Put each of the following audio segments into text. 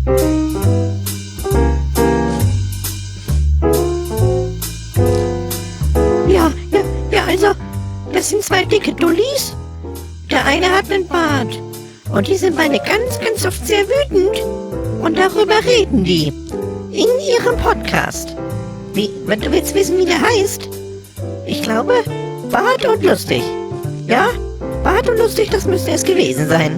Also, das sind zwei dicke Dullis. Der eine hat einen Bart. Und die sind beide ganz, ganz oft sehr wütend. Und darüber reden die. In ihrem Podcast. Wenn du willst wissen, wie der heißt? Ich glaube, Bart und Lustig. Ja? Bart und Lustig, das müsste es gewesen sein.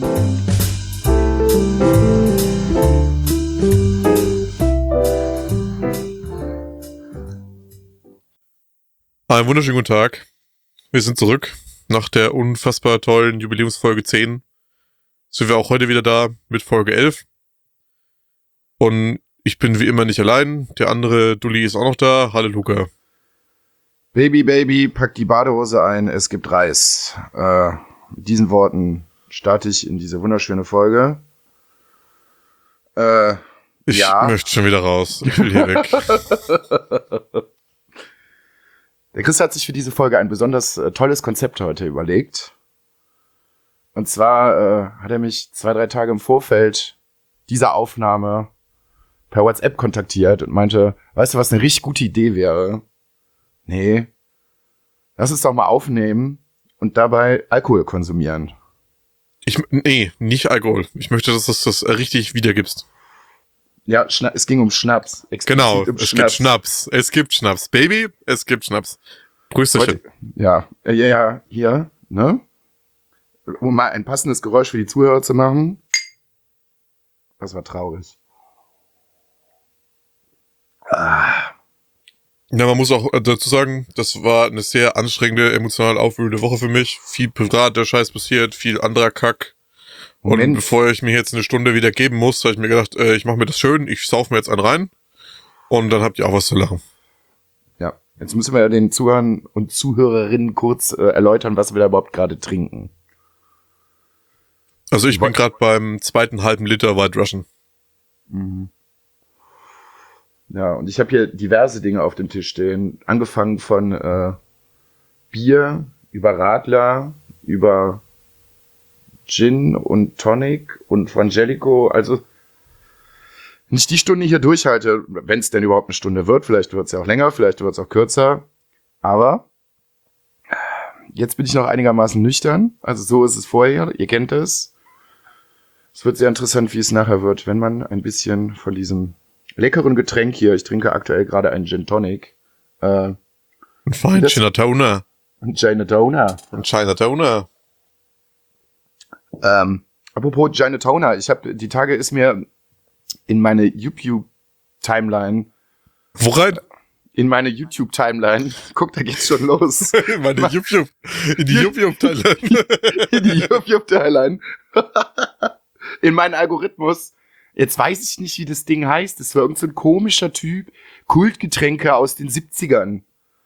Einen wunderschönen guten Tag. Wir sind zurück. Nach der unfassbar tollen Jubiläumsfolge 10 sind wir auch heute wieder da mit Folge 11. Und ich bin wie immer nicht allein. Der andere Dulli ist auch noch da. Hallo Luca. Baby, pack die Badehose ein, es gibt Reis. Mit diesen Worten starte ich in diese wunderschöne Folge. Ich möchte schon wieder raus. Ich will hier weg. Der Chris hat sich für diese Folge ein besonders tolles Konzept heute überlegt. Und zwar hat er mich 2-3 Tage im Vorfeld dieser Aufnahme per WhatsApp kontaktiert und meinte, weißt du, was eine richtig gute Idee wäre? Nee, lass es doch mal aufnehmen und dabei Alkohol konsumieren. Nee, nicht Alkohol. Ich möchte, dass du das richtig wiedergibst. Ja, es ging um Schnaps. Genau, gibt Schnaps. Es gibt Schnaps. Baby, es gibt Schnaps. Prösterchen. Ja, hier, ne? Um mal ein passendes Geräusch für die Zuhörer zu machen. Das war traurig. Ja, man muss auch dazu sagen, das war eine sehr anstrengende, emotional aufwühlende Woche für mich. Viel privater Scheiß passiert, viel anderer Kack. Moment. Und bevor ich mir jetzt eine Stunde wieder geben muss, habe ich mir gedacht, ich mache mir das schön, ich sauf mir jetzt einen rein und dann habt ihr auch was zu lachen. Ja, jetzt müssen wir den Zuhörern und Zuhörerinnen kurz erläutern, was wir da überhaupt gerade trinken. Also ich bin gerade beim zweiten halben Liter White Russian. Mhm. Ja, und ich habe hier diverse Dinge auf dem Tisch stehen, angefangen von Bier, über Radler, über Gin und Tonic und Frangelico, also wenn ich die Stunde hier durchhalte, wenn es denn überhaupt eine Stunde wird, vielleicht wird es ja auch länger, vielleicht wird es auch kürzer, aber jetzt bin ich noch einigermaßen nüchtern, also so ist es vorher, ihr kennt es. Es wird sehr interessant, wie es nachher wird, wenn man ein bisschen von diesem leckeren Getränk hier, ich trinke aktuell gerade einen Gin Tonic. Ein fein Chinatona. Ein Chinatona. Ein Chinatona. Apropos Chinatona, die Tage ist mir in meine YouTube-Timeline. Wo rein? In meine YouTube-Timeline. Guck, da geht's schon los. In die YouTube-Timeline. In die YouTube-Timeline. In meinen Algorithmus. Jetzt weiß ich nicht, wie das Ding heißt. Das war irgend so ein komischer Typ. Kultgetränke aus den 70ern.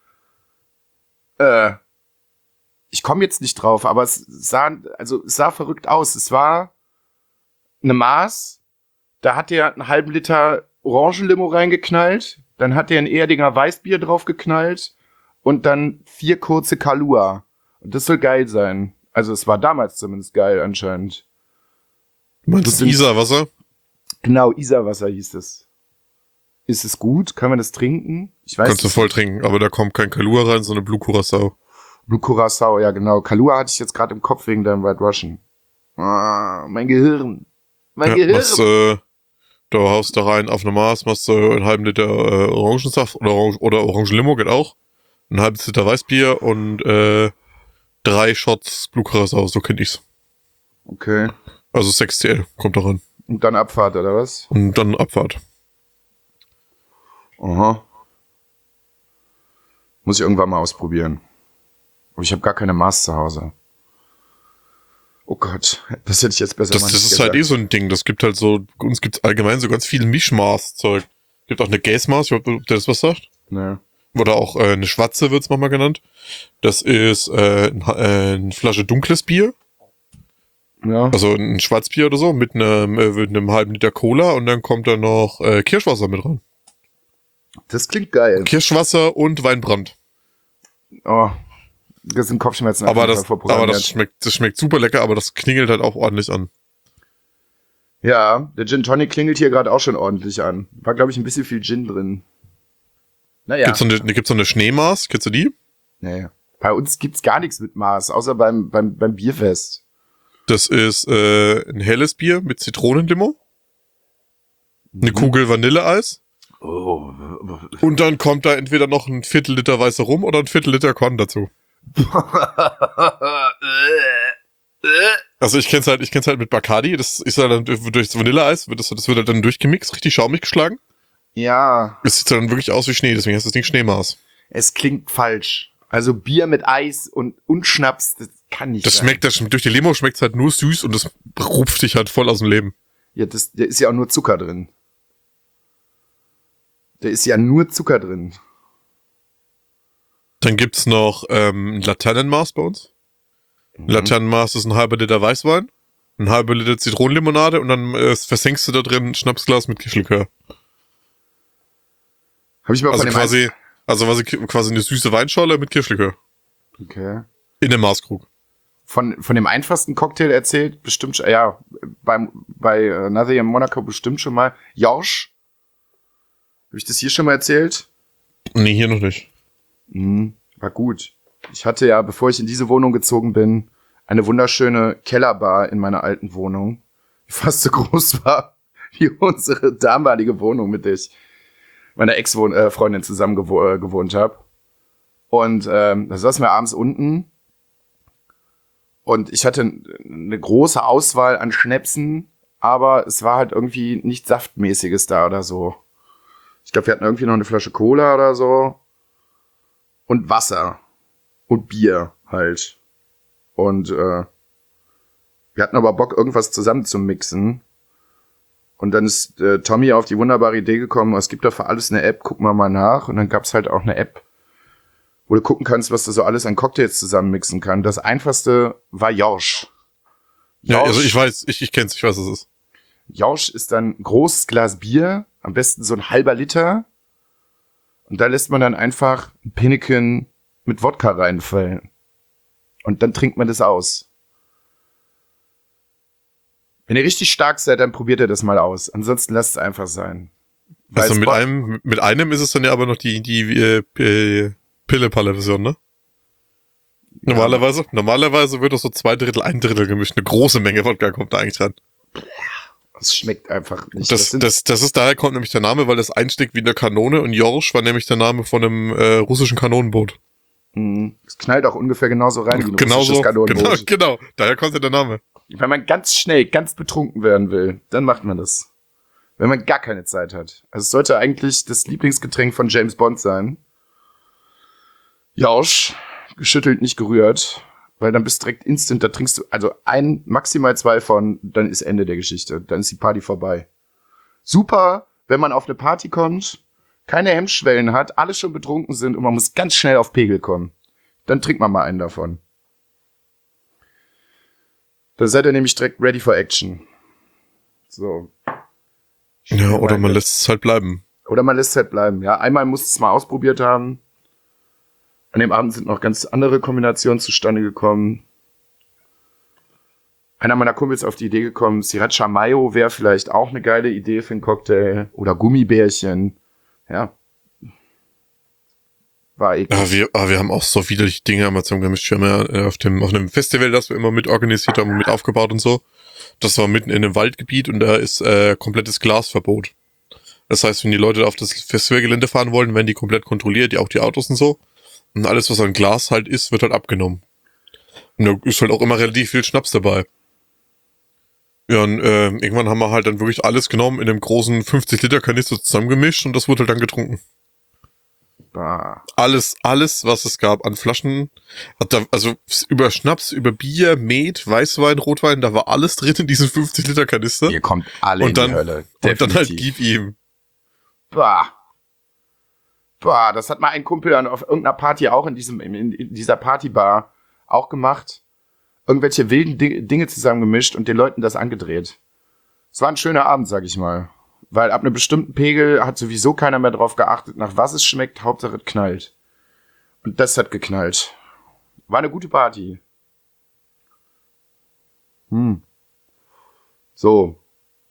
Ich komme jetzt nicht drauf, aber es sah verrückt aus. Es war eine Maß, da hat er einen halben Liter Orangenlimo reingeknallt, dann hat er ein Erdinger Weißbier draufgeknallt und dann 4 kurze Kahlua. Und das soll geil sein. Also es war damals zumindest geil anscheinend. Meinst du Isarwasser? Genau, Isarwasser hieß es. Ist es gut? Kann man das trinken? Ich weiß Kannst du voll trinken, aber da kommt kein Kahlua rein, sondern Blue Curacao. Blue Curacao, ja genau. Kahlua hatte ich jetzt gerade im Kopf wegen deinem White Russian. Ah, mein Gehirn. Gehirn. Du haust da rein auf eine Maß, machst du einen halben Liter Orangensaft oder Orangenlimo, geht auch. Ein halbes Liter Weißbier und 3 Shots Blue Curacao, so kenn ich's. Okay. Also 6 CL, kommt da rein. Und dann Abfahrt, oder was? Und dann Abfahrt. Aha. Muss ich irgendwann mal ausprobieren. Aber ich habe gar keine Maß zu Hause. Oh Gott, das hätte ich jetzt besser Das ist halt so ein Ding. Das gibt halt so, bei uns gibt's allgemein so ganz viel Mischmaß-Zeug. Gibt auch eine Gäsmaß, ich weiß nicht, ob der das was sagt. Nee. Oder auch eine Schwarze wird's manchmal genannt. Das ist eine Flasche dunkles Bier. Ja. Also ein Schwarzbier oder so mit einem halben Liter Cola und dann kommt da noch Kirschwasser mit rein. Das klingt geil. Kirschwasser und Weinbrand. Oh, das sind Kopfschmerzen. Aber das schmeckt super lecker, aber das klingelt halt auch ordentlich an. Ja, der Gin Tonic klingelt hier gerade auch schon ordentlich an. War, glaube ich, ein bisschen viel Gin drin. Naja. Gibt's so eine Schneemaß? Kennst du die? Nee. Bei uns gibt's gar nichts mit Maß, außer beim Bierfest. Das ist ein helles Bier mit Zitronenlimo, eine Kugel Vanilleeis. Oh. Und dann kommt da entweder noch ein Viertel-Liter weißer Rum oder ein Viertel-Liter Korn dazu. Also ich kenn's halt mit Bacardi. Das ist ja dann durch das Vanilleeis, das wird halt dann durchgemixt, richtig schaumig geschlagen. Ja. Es sieht dann wirklich aus wie Schnee, deswegen heißt das Ding Schneemaß. Es klingt falsch. Also Bier mit Eis und Schnaps, das kann nicht sein. Durch die Limo schmeckt's halt nur süß und das rupft dich halt voll aus dem Leben. Ja, da ist ja auch nur Zucker drin. Da ist ja nur Zucker drin. Dann gibt's noch ein Laternenmaß bei uns. Ein Laternenmaß ist ein halber Liter Weißwein, ein halber Liter Zitronenlimonade und dann versenkst du da drin ein Schnapsglas mit Kirschlikör. Habe ich mal Also von dem quasi eine süße Weinscholle mit Kirschlikör. Okay. In dem Maßkrug. Von dem einfachsten Cocktail erzählt, bestimmt, ja, bei Nothing in Monaco bestimmt schon mal. Jorsch. Habe ich das hier schon mal erzählt? Nee, hier noch nicht. War gut. Ich hatte ja, bevor ich in diese Wohnung gezogen bin, eine wunderschöne Kellerbar in meiner alten Wohnung, die fast so groß war wie unsere damalige Wohnung, mit der ich meiner Ex-Freundin zusammen gewohnt habe. Und da saßen wir abends unten und ich hatte eine große Auswahl an Schnäpsen, aber es war halt irgendwie nichts Saftmäßiges da oder so. Ich glaube, wir hatten irgendwie noch eine Flasche Cola oder so und Wasser und Bier halt. Und wir hatten aber Bock, irgendwas zusammen zu mixen. Und dann ist Tommy auf die wunderbare Idee gekommen, es gibt da für alles eine App, gucken wir mal nach. Und dann gab's halt auch eine App, wo du gucken kannst, was du so alles an Cocktails zusammenmixen kann. Das einfachste war Jorsch. Ja, also ich weiß, ich kenn's, ich weiß, was es ist. Jorsch ist dann ein großes Glas Bier, am besten so ein halber Liter. Und da lässt man dann einfach ein Pinneken mit Wodka reinfallen. Und dann trinkt man das aus. Wenn ihr richtig stark seid, dann probiert ihr das mal aus. Ansonsten lasst es einfach sein. Also mit einem ist es dann ja aber noch die Pille-Palle-Version, ne? Normalerweise wird das so 2/3, 1/3 gemischt. Eine große Menge Wodka kommt da eigentlich dran. Das schmeckt einfach nicht. Das ist, daher kommt nämlich der Name, weil das einschlägt wie eine Kanone und Jorsch war nämlich der Name von einem russischen Kanonenboot. Es knallt auch ungefähr genauso rein wie ein russisches Kanonenboot. Genau, daher kommt ja der Name. Wenn man ganz schnell, ganz betrunken werden will, dann macht man das. Wenn man gar keine Zeit hat. Also es sollte eigentlich das Lieblingsgetränk von James Bond sein. Jorsch, geschüttelt, nicht gerührt. Weil dann bist du direkt instant, da trinkst du, also maximal 2 von, dann ist Ende der Geschichte. Dann ist die Party vorbei. Super, wenn man auf eine Party kommt, keine Hemmschwellen hat, alle schon betrunken sind und man muss ganz schnell auf Pegel kommen. Dann trinkt man mal einen davon. Da seid ihr nämlich direkt ready for action. So. Ja, oder man lässt es halt bleiben. Ja, einmal musst du es mal ausprobiert haben. An dem Abend sind noch ganz andere Kombinationen zustande gekommen. Einer meiner Kumpels auf die Idee gekommen, Sriracha Mayo wäre vielleicht auch eine geile Idee für einen Cocktail. Oder Gummibärchen. Ja. War eklig. Wir haben auch so widerliche Dinge einmal zusammengemischt. Wir haben ja auf einem Festival, das wir immer mit organisiert haben und mit aufgebaut und so. Das war mitten in einem Waldgebiet und da ist komplettes Glasverbot. Das heißt, wenn die Leute auf das Festivalgelände fahren wollen, werden die komplett kontrolliert, auch die Autos und so. Und alles, was an Glas halt ist, wird halt abgenommen. Und da ist halt auch immer relativ viel Schnaps dabei. Ja, und irgendwann haben wir halt dann wirklich alles genommen, in einem großen 50-Liter-Kanister zusammengemischt und das wurde halt dann getrunken. Bah. Alles, was es gab an Flaschen, also über Schnaps, über Bier, Met, Weißwein, Rotwein, da war alles drin in diesen 50-Liter-Kanister. Ihr kommt alle in die Hölle. Definitiv. Und dann halt gib ihm. Bah, das hat mal ein Kumpel dann auf irgendeiner Party auch in dieser Partybar auch gemacht. Irgendwelche wilden Dinge zusammengemischt und den Leuten das angedreht. Es war ein schöner Abend, sag ich mal. Weil ab einem bestimmten Pegel hat sowieso keiner mehr drauf geachtet, nach was es schmeckt, Hauptsache es knallt. Und das hat geknallt. War eine gute Party. So.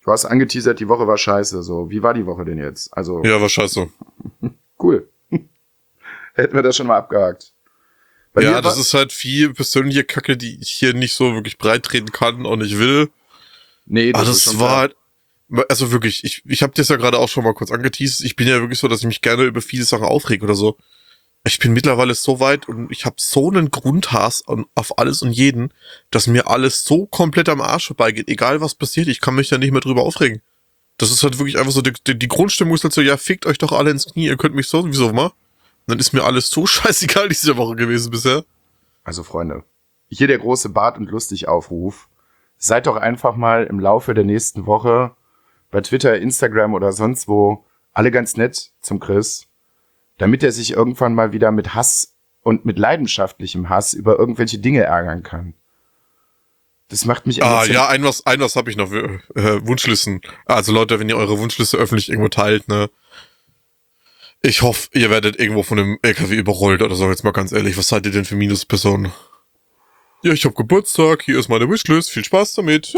Du hast angeteasert, die Woche war scheiße. So, wie war die Woche denn jetzt? Also, Ja, war scheiße. cool. Hätten wir das schon mal abgehakt. Bei Ja, mir das ist halt viel persönliche Kacke, die ich hier nicht so wirklich breit treten kann und nicht will. Nee, Aber ist schon das war klar. halt, also wirklich, ich habe das ja gerade auch schon mal kurz angeteasert. Ich bin ja wirklich so, dass ich mich gerne über viele Sachen aufrege oder so. Ich bin mittlerweile so weit und ich habe so einen Grundhass auf alles und jeden, dass mir alles so komplett am Arsch vorbeigeht. Egal was passiert, ich kann mich da nicht mehr drüber aufregen. Das ist halt wirklich einfach so, die Grundstimmung ist halt so, ja, fickt euch doch alle ins Knie, ihr könnt mich sowieso mal. Und dann ist mir alles so scheißegal diese Woche gewesen bisher. Also, Freunde, hier der große Bart- und Lustig-Aufruf. Seid doch einfach mal im Laufe der nächsten Woche bei Twitter, Instagram oder sonst wo alle ganz nett zum Chris, damit er sich irgendwann mal wieder mit Hass und mit leidenschaftlichem Hass über irgendwelche Dinge ärgern kann. Das macht mich Ja, ein was habe ich noch, Wunschlisten. Also Leute, wenn ihr eure Wunschliste öffentlich irgendwo teilt, ne, ich hoffe, ihr werdet irgendwo von einem LKW überrollt oder so, jetzt mal ganz ehrlich, was seid ihr denn für Minuspersonen? Ja, ich hab Geburtstag, hier ist meine Wishlist, viel Spaß damit.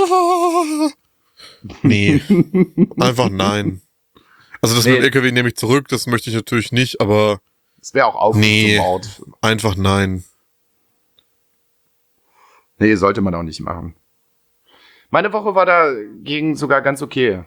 Nee, einfach nein. Also das mit dem LKW nehme ich zurück, das möchte ich natürlich nicht, aber Das wäre auch Aufruf nee, zum Mord. einfach nein. Nee, sollte man auch nicht machen. Meine Woche war dagegen sogar ganz okay.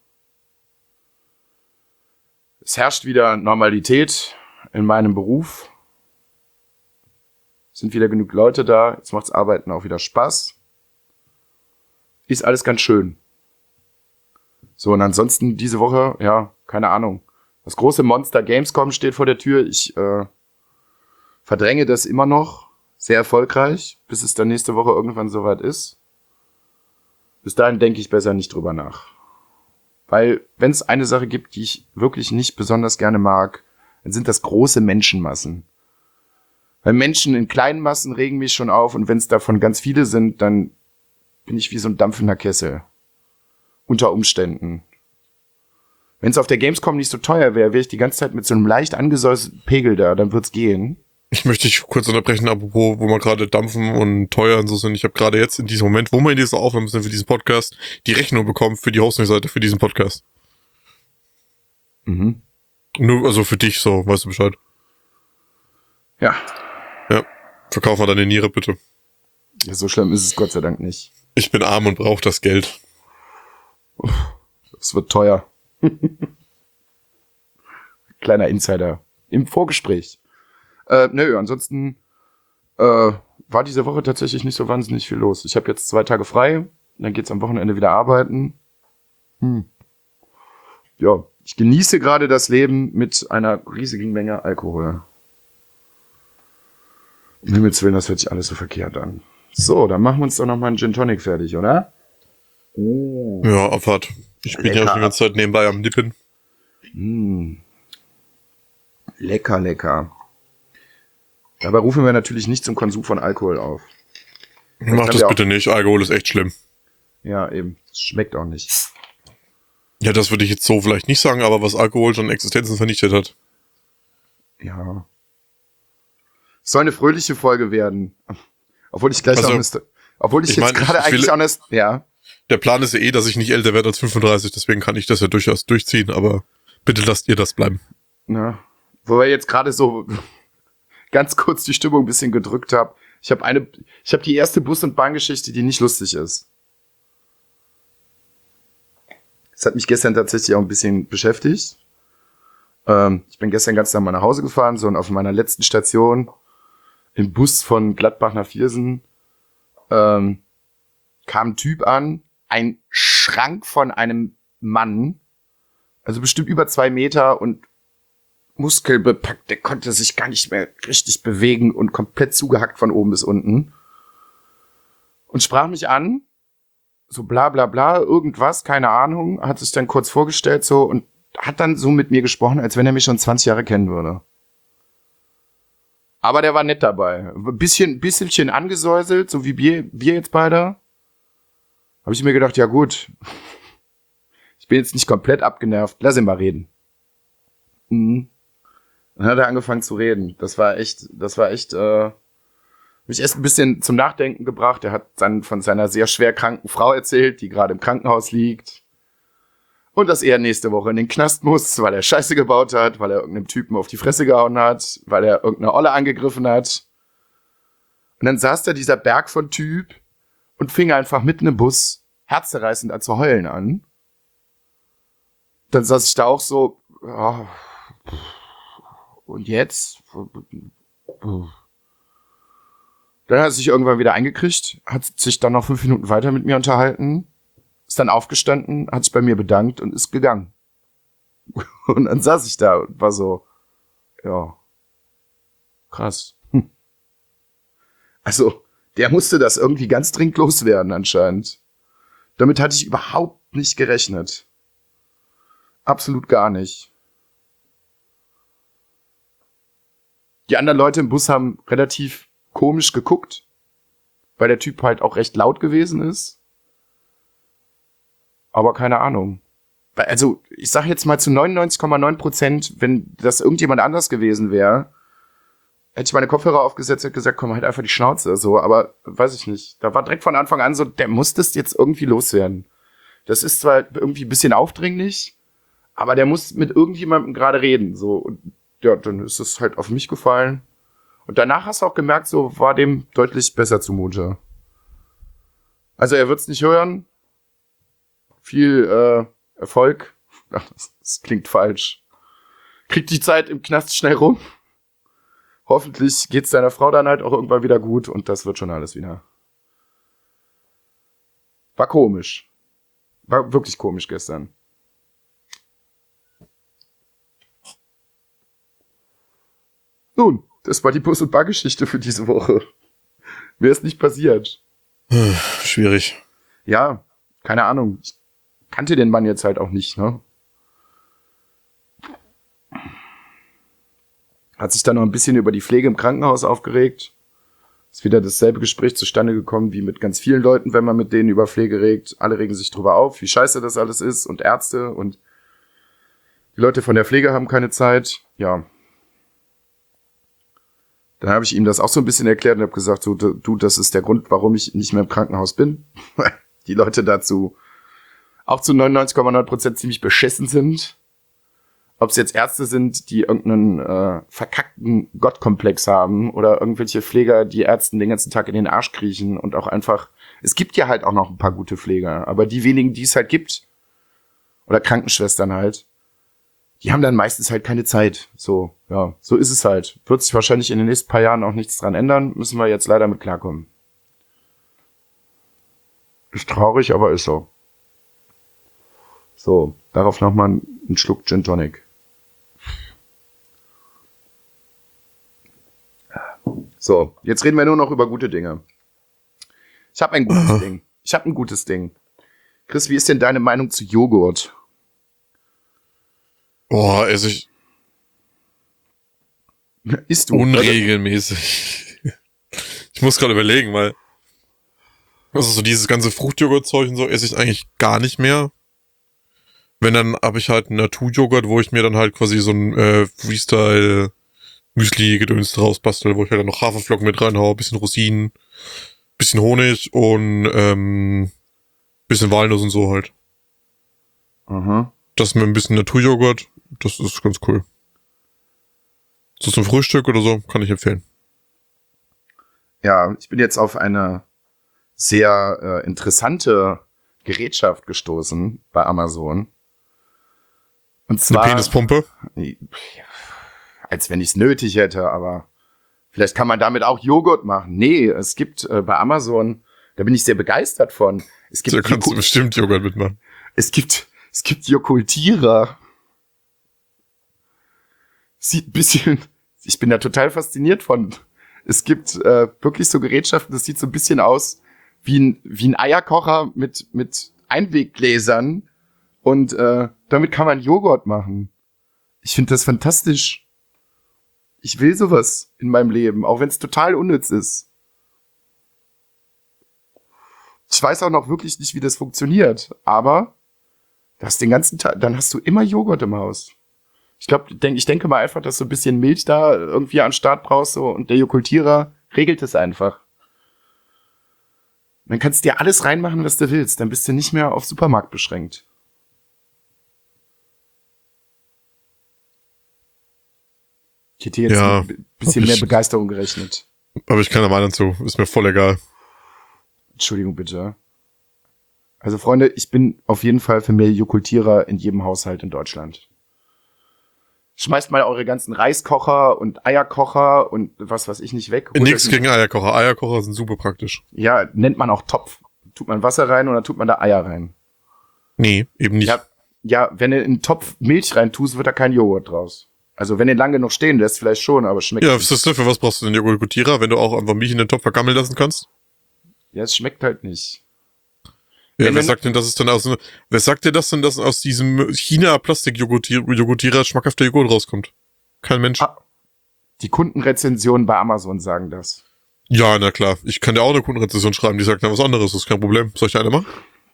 Es herrscht wieder Normalität in meinem Beruf. Es sind wieder genug Leute da. Jetzt macht's Arbeiten auch wieder Spaß. Ist alles ganz schön. So, und ansonsten diese Woche, ja, keine Ahnung. Das große Monster Gamescom steht vor der Tür. Ich verdränge das immer noch. Sehr erfolgreich, bis es dann nächste Woche irgendwann soweit ist. Bis dahin denke ich besser nicht drüber nach. Weil, wenn es eine Sache gibt, die ich wirklich nicht besonders gerne mag, dann sind das große Menschenmassen. Weil Menschen in kleinen Massen regen mich schon auf und wenn es davon ganz viele sind, dann bin ich wie so ein dampfender Kessel. Unter Umständen. Wenn es auf der Gamescom nicht so teuer wäre, wäre ich die ganze Zeit mit so einem leicht angesäuselten Pegel da, dann wird's gehen. Ich möchte dich kurz unterbrechen, apropos, wo wir gerade dampfen und teuer und so sind. Ich habe gerade jetzt in diesem Moment, wo wir in dieser Aufnahme sind für diesen Podcast, die Rechnung bekommen für die Hosting-Seite für diesen Podcast. Mhm. Nur, also für dich so, weißt du Bescheid. Ja. Ja, verkauf mal deine Niere, bitte. Ja, so schlimm ist es Gott sei Dank nicht. Ich bin arm und brauche das Geld. Es wird teuer. Kleiner Insider. Im Vorgespräch. Nö, ansonsten war diese Woche tatsächlich nicht so wahnsinnig viel los. Ich habe jetzt 2 Tage frei, dann geht's am Wochenende wieder arbeiten. Ja, ich genieße gerade das Leben mit einer riesigen Menge Alkohol. Um Himmels Willen, das hört sich alles so verkehrt an. So, dann machen wir uns doch noch mal einen Gin Tonic fertig, oder? Oh. Ja, Abfahrt. Ich bin ja Lecker. die ganze Zeit nebenbei am Nippen. Lecker, lecker. Dabei rufen wir natürlich nicht zum Konsum von Alkohol auf. Mach das bitte nicht, Alkohol ist echt schlimm. Ja, eben. Es schmeckt auch nicht. Ja, das würde ich jetzt so vielleicht nicht sagen, aber was Alkohol schon Existenzen vernichtet hat. Ja. Es soll eine fröhliche Folge werden. Obwohl ich gleich Also, obwohl ich jetzt gerade eigentlich auch das, ja. Der Plan ist ja dass ich nicht älter werde als 35, deswegen kann ich das ja durchaus durchziehen, aber bitte lasst ihr das bleiben. Ja. Wo wir jetzt gerade so ganz kurz die Stimmung ein bisschen gedrückt habe. Ich habe die erste Bus- und Bahngeschichte, die nicht lustig ist. Das hat mich gestern tatsächlich auch ein bisschen beschäftigt. Ich bin gestern ganz normal nach Hause gefahren, so und auf meiner letzten Station im Bus von Gladbach nach Viersen kam ein Typ an, ein Schrank von einem Mann, also bestimmt über 2 Meter und muskelbepackt, der konnte sich gar nicht mehr richtig bewegen und komplett zugehackt von oben bis unten. Und sprach mich an, so bla bla bla, irgendwas, keine Ahnung, hat sich dann kurz vorgestellt so und hat dann so mit mir gesprochen, als wenn er mich schon 20 Jahre kennen würde. Aber der war nett dabei. Ein bisschen angesäuselt, so wie wir jetzt beide. Habe ich mir gedacht, ja gut, ich bin jetzt nicht komplett abgenervt, lass ihn mal reden. Mhm. Dann hat er angefangen zu reden. Das war echt, mich erst ein bisschen zum Nachdenken gebracht. Er hat dann von seiner sehr schwer kranken Frau erzählt, die gerade im Krankenhaus liegt. Und dass er nächste Woche in den Knast muss, weil er Scheiße gebaut hat, weil er irgendeinem Typen auf die Fresse gehauen hat, weil er irgendeine Olle angegriffen hat. Und dann saß da dieser Berg von Typ und fing einfach mitten im Bus herzzerreißend an zu heulen an. Dann saß ich da auch so, oh, und jetzt? Dann hat er sich irgendwann wieder eingekriegt, hat sich dann noch 5 Minuten weiter mit mir unterhalten, ist dann aufgestanden, hat sich bei mir bedankt und ist gegangen. Und dann saß ich da und war so, ja, krass. Also, der musste das irgendwie ganz dringend loswerden anscheinend. Damit hatte ich überhaupt nicht gerechnet. Absolut gar nicht. Die anderen Leute im Bus haben relativ komisch geguckt, weil der Typ halt auch recht laut gewesen ist. Aber keine Ahnung. Also, ich sag jetzt mal zu 99,9%, wenn das irgendjemand anders gewesen wäre, hätte ich meine Kopfhörer aufgesetzt und gesagt, komm, halt einfach die Schnauze, so, aber weiß ich nicht. Da war direkt von Anfang an so, der muss das jetzt irgendwie loswerden. Das ist zwar irgendwie ein bisschen aufdringlich, aber der muss mit irgendjemandem gerade reden, so, und ja, dann ist es halt auf mich gefallen. Und danach hast du auch gemerkt, so, war dem deutlich besser zumute. Also, er wird's nicht hören. Viel Erfolg. Ach, das klingt falsch. Kriegt die Zeit im Knast schnell rum. Hoffentlich geht's deiner Frau dann halt auch irgendwann wieder gut und das wird schon alles wieder. War komisch. War wirklich komisch gestern. Nun, das war die Bus- und Bar-Geschichte für diese Woche. Mir ist nicht passiert. Schwierig. Ja, keine Ahnung. Ich kannte den Mann jetzt halt auch nicht, ne? Hat sich dann noch ein bisschen über die Pflege im Krankenhaus aufgeregt. Ist wieder dasselbe Gespräch zustande gekommen wie mit ganz vielen Leuten, wenn man mit denen über Pflege regt. Alle regen sich drüber auf, wie scheiße das alles ist und Ärzte und die Leute von der Pflege haben keine Zeit. Ja. Dann habe ich ihm das auch so ein bisschen erklärt und habe gesagt, so, du, das ist der Grund, warum ich nicht mehr im Krankenhaus bin. Die Leute dazu auch zu 99,9% ziemlich beschissen sind. Ob es jetzt Ärzte sind, die irgendeinen verkackten Gottkomplex haben oder irgendwelche Pfleger, die Ärzten den ganzen Tag in den Arsch kriechen und auch einfach, es gibt ja halt auch noch ein paar gute Pfleger, aber die wenigen, die es halt gibt, oder Krankenschwestern halt, die haben dann meistens halt keine Zeit. So, ja, so ist es halt. Wird sich wahrscheinlich in den nächsten paar Jahren auch nichts dran ändern, müssen wir jetzt leider mit klarkommen. Ist traurig, aber ist so. So, darauf nochmal einen Schluck Gin Tonic. So, jetzt reden wir nur noch über gute Dinge. Ich habe ein gutes Ding. Ich habe ein gutes Ding. Chris, wie ist denn deine Meinung zu Joghurt? Boah, esse ich Isst du? unregelmäßig. Ich muss gerade überlegen, weil also so dieses ganze Fruchtjoghurt-Zeug und so esse ich eigentlich gar nicht mehr. Wenn, dann habe ich halt einen Naturjoghurt, wo ich mir dann halt quasi so ein Freestyle Müsli-Gedöns draus bastel, wo ich halt dann noch Haferflocken mit reinhaue, bisschen Rosinen, bisschen Honig und bisschen Walnuss und so halt. Aha. Das mit ein bisschen Naturjoghurt, das ist ganz cool. So zum Frühstück oder so, kann ich empfehlen. Ja, ich bin jetzt auf eine sehr interessante Gerätschaft gestoßen bei Amazon. Und zwar Eine Penispumpe? Als wenn ich es nötig hätte, aber vielleicht kann man damit auch Joghurt machen. Nee, es gibt bei Amazon, da bin ich sehr begeistert von. Es gibt Da kannst du bestimmt Joghurt mitmachen. Es gibt Joghurtierer. Sieht ein bisschen, ich bin da total fasziniert von. Es gibt wirklich so Gerätschaften, das sieht so ein bisschen aus wie ein Eierkocher mit Einweggläsern und damit kann man Joghurt machen. Ich finde das fantastisch. Ich will sowas in meinem Leben, auch wenn es total unnütz ist. Ich weiß auch noch wirklich nicht, wie das funktioniert, aber das den ganzen Tag, dann hast du immer Joghurt im Haus. Ich denke mal einfach, dass du ein bisschen Milch da irgendwie an den Start brauchst so, und der Joghurtierer regelt es einfach. Dann kannst du dir alles reinmachen, was du willst. Dann bist du nicht mehr auf Supermarkt beschränkt. Ich hätte jetzt Ja, ein bisschen mehr Begeisterung gerechnet. habe ich keine Meinung zu. Ist mir voll gerechnet. Aber ich keine Meinung zu. Ist mir voll egal. Entschuldigung bitte. Also Freunde, ich bin auf jeden Fall für mehr Joghurtierer in jedem Haushalt in Deutschland. Schmeißt mal eure ganzen Reiskocher und Eierkocher und was weiß ich nicht weg. Holt Nichts euch gegen Eierkocher. Eierkocher sind super praktisch. Ja, nennt man auch Topf. Tut man Wasser rein oder tut man da Eier rein? Nee, eben nicht. Ja, wenn du in einen Topf Milch rein tust, wird da kein Joghurt draus. Also wenn den lange noch stehen lässt, vielleicht schon, aber schmeckt Ja, nicht. was ist das? Für was brauchst du denn Joghurtierer, wenn du auch einfach Milch in den Topf vergammeln lassen kannst? Ja, es schmeckt halt nicht. Ja, Wenn wer du- sagt denn, dass es dann wer sagt dir das denn, dass aus diesem China-Plastik-Joghurtierer schmackhafter Joghurt rauskommt? Kein Mensch. Ah. Die Kundenrezensionen bei Amazon sagen das. Ja, na klar. Ich kann dir auch eine Kundenrezension schreiben, die sagt dann was anderes. Das ist kein Problem. Soll ich dir eine machen?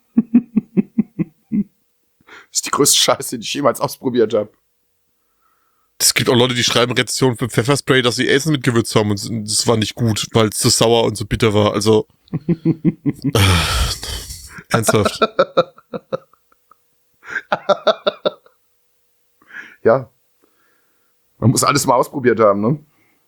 Das ist die größte Scheiße, die ich jemals ausprobiert habe. Es gibt auch Leute, die schreiben Rezensionen für Pfefferspray, dass sie Essen mit Gewürz haben und das war nicht gut, weil es zu sauer und so bitter war. Also ernsthaft. Ja. Man muss alles mal ausprobiert haben, ne?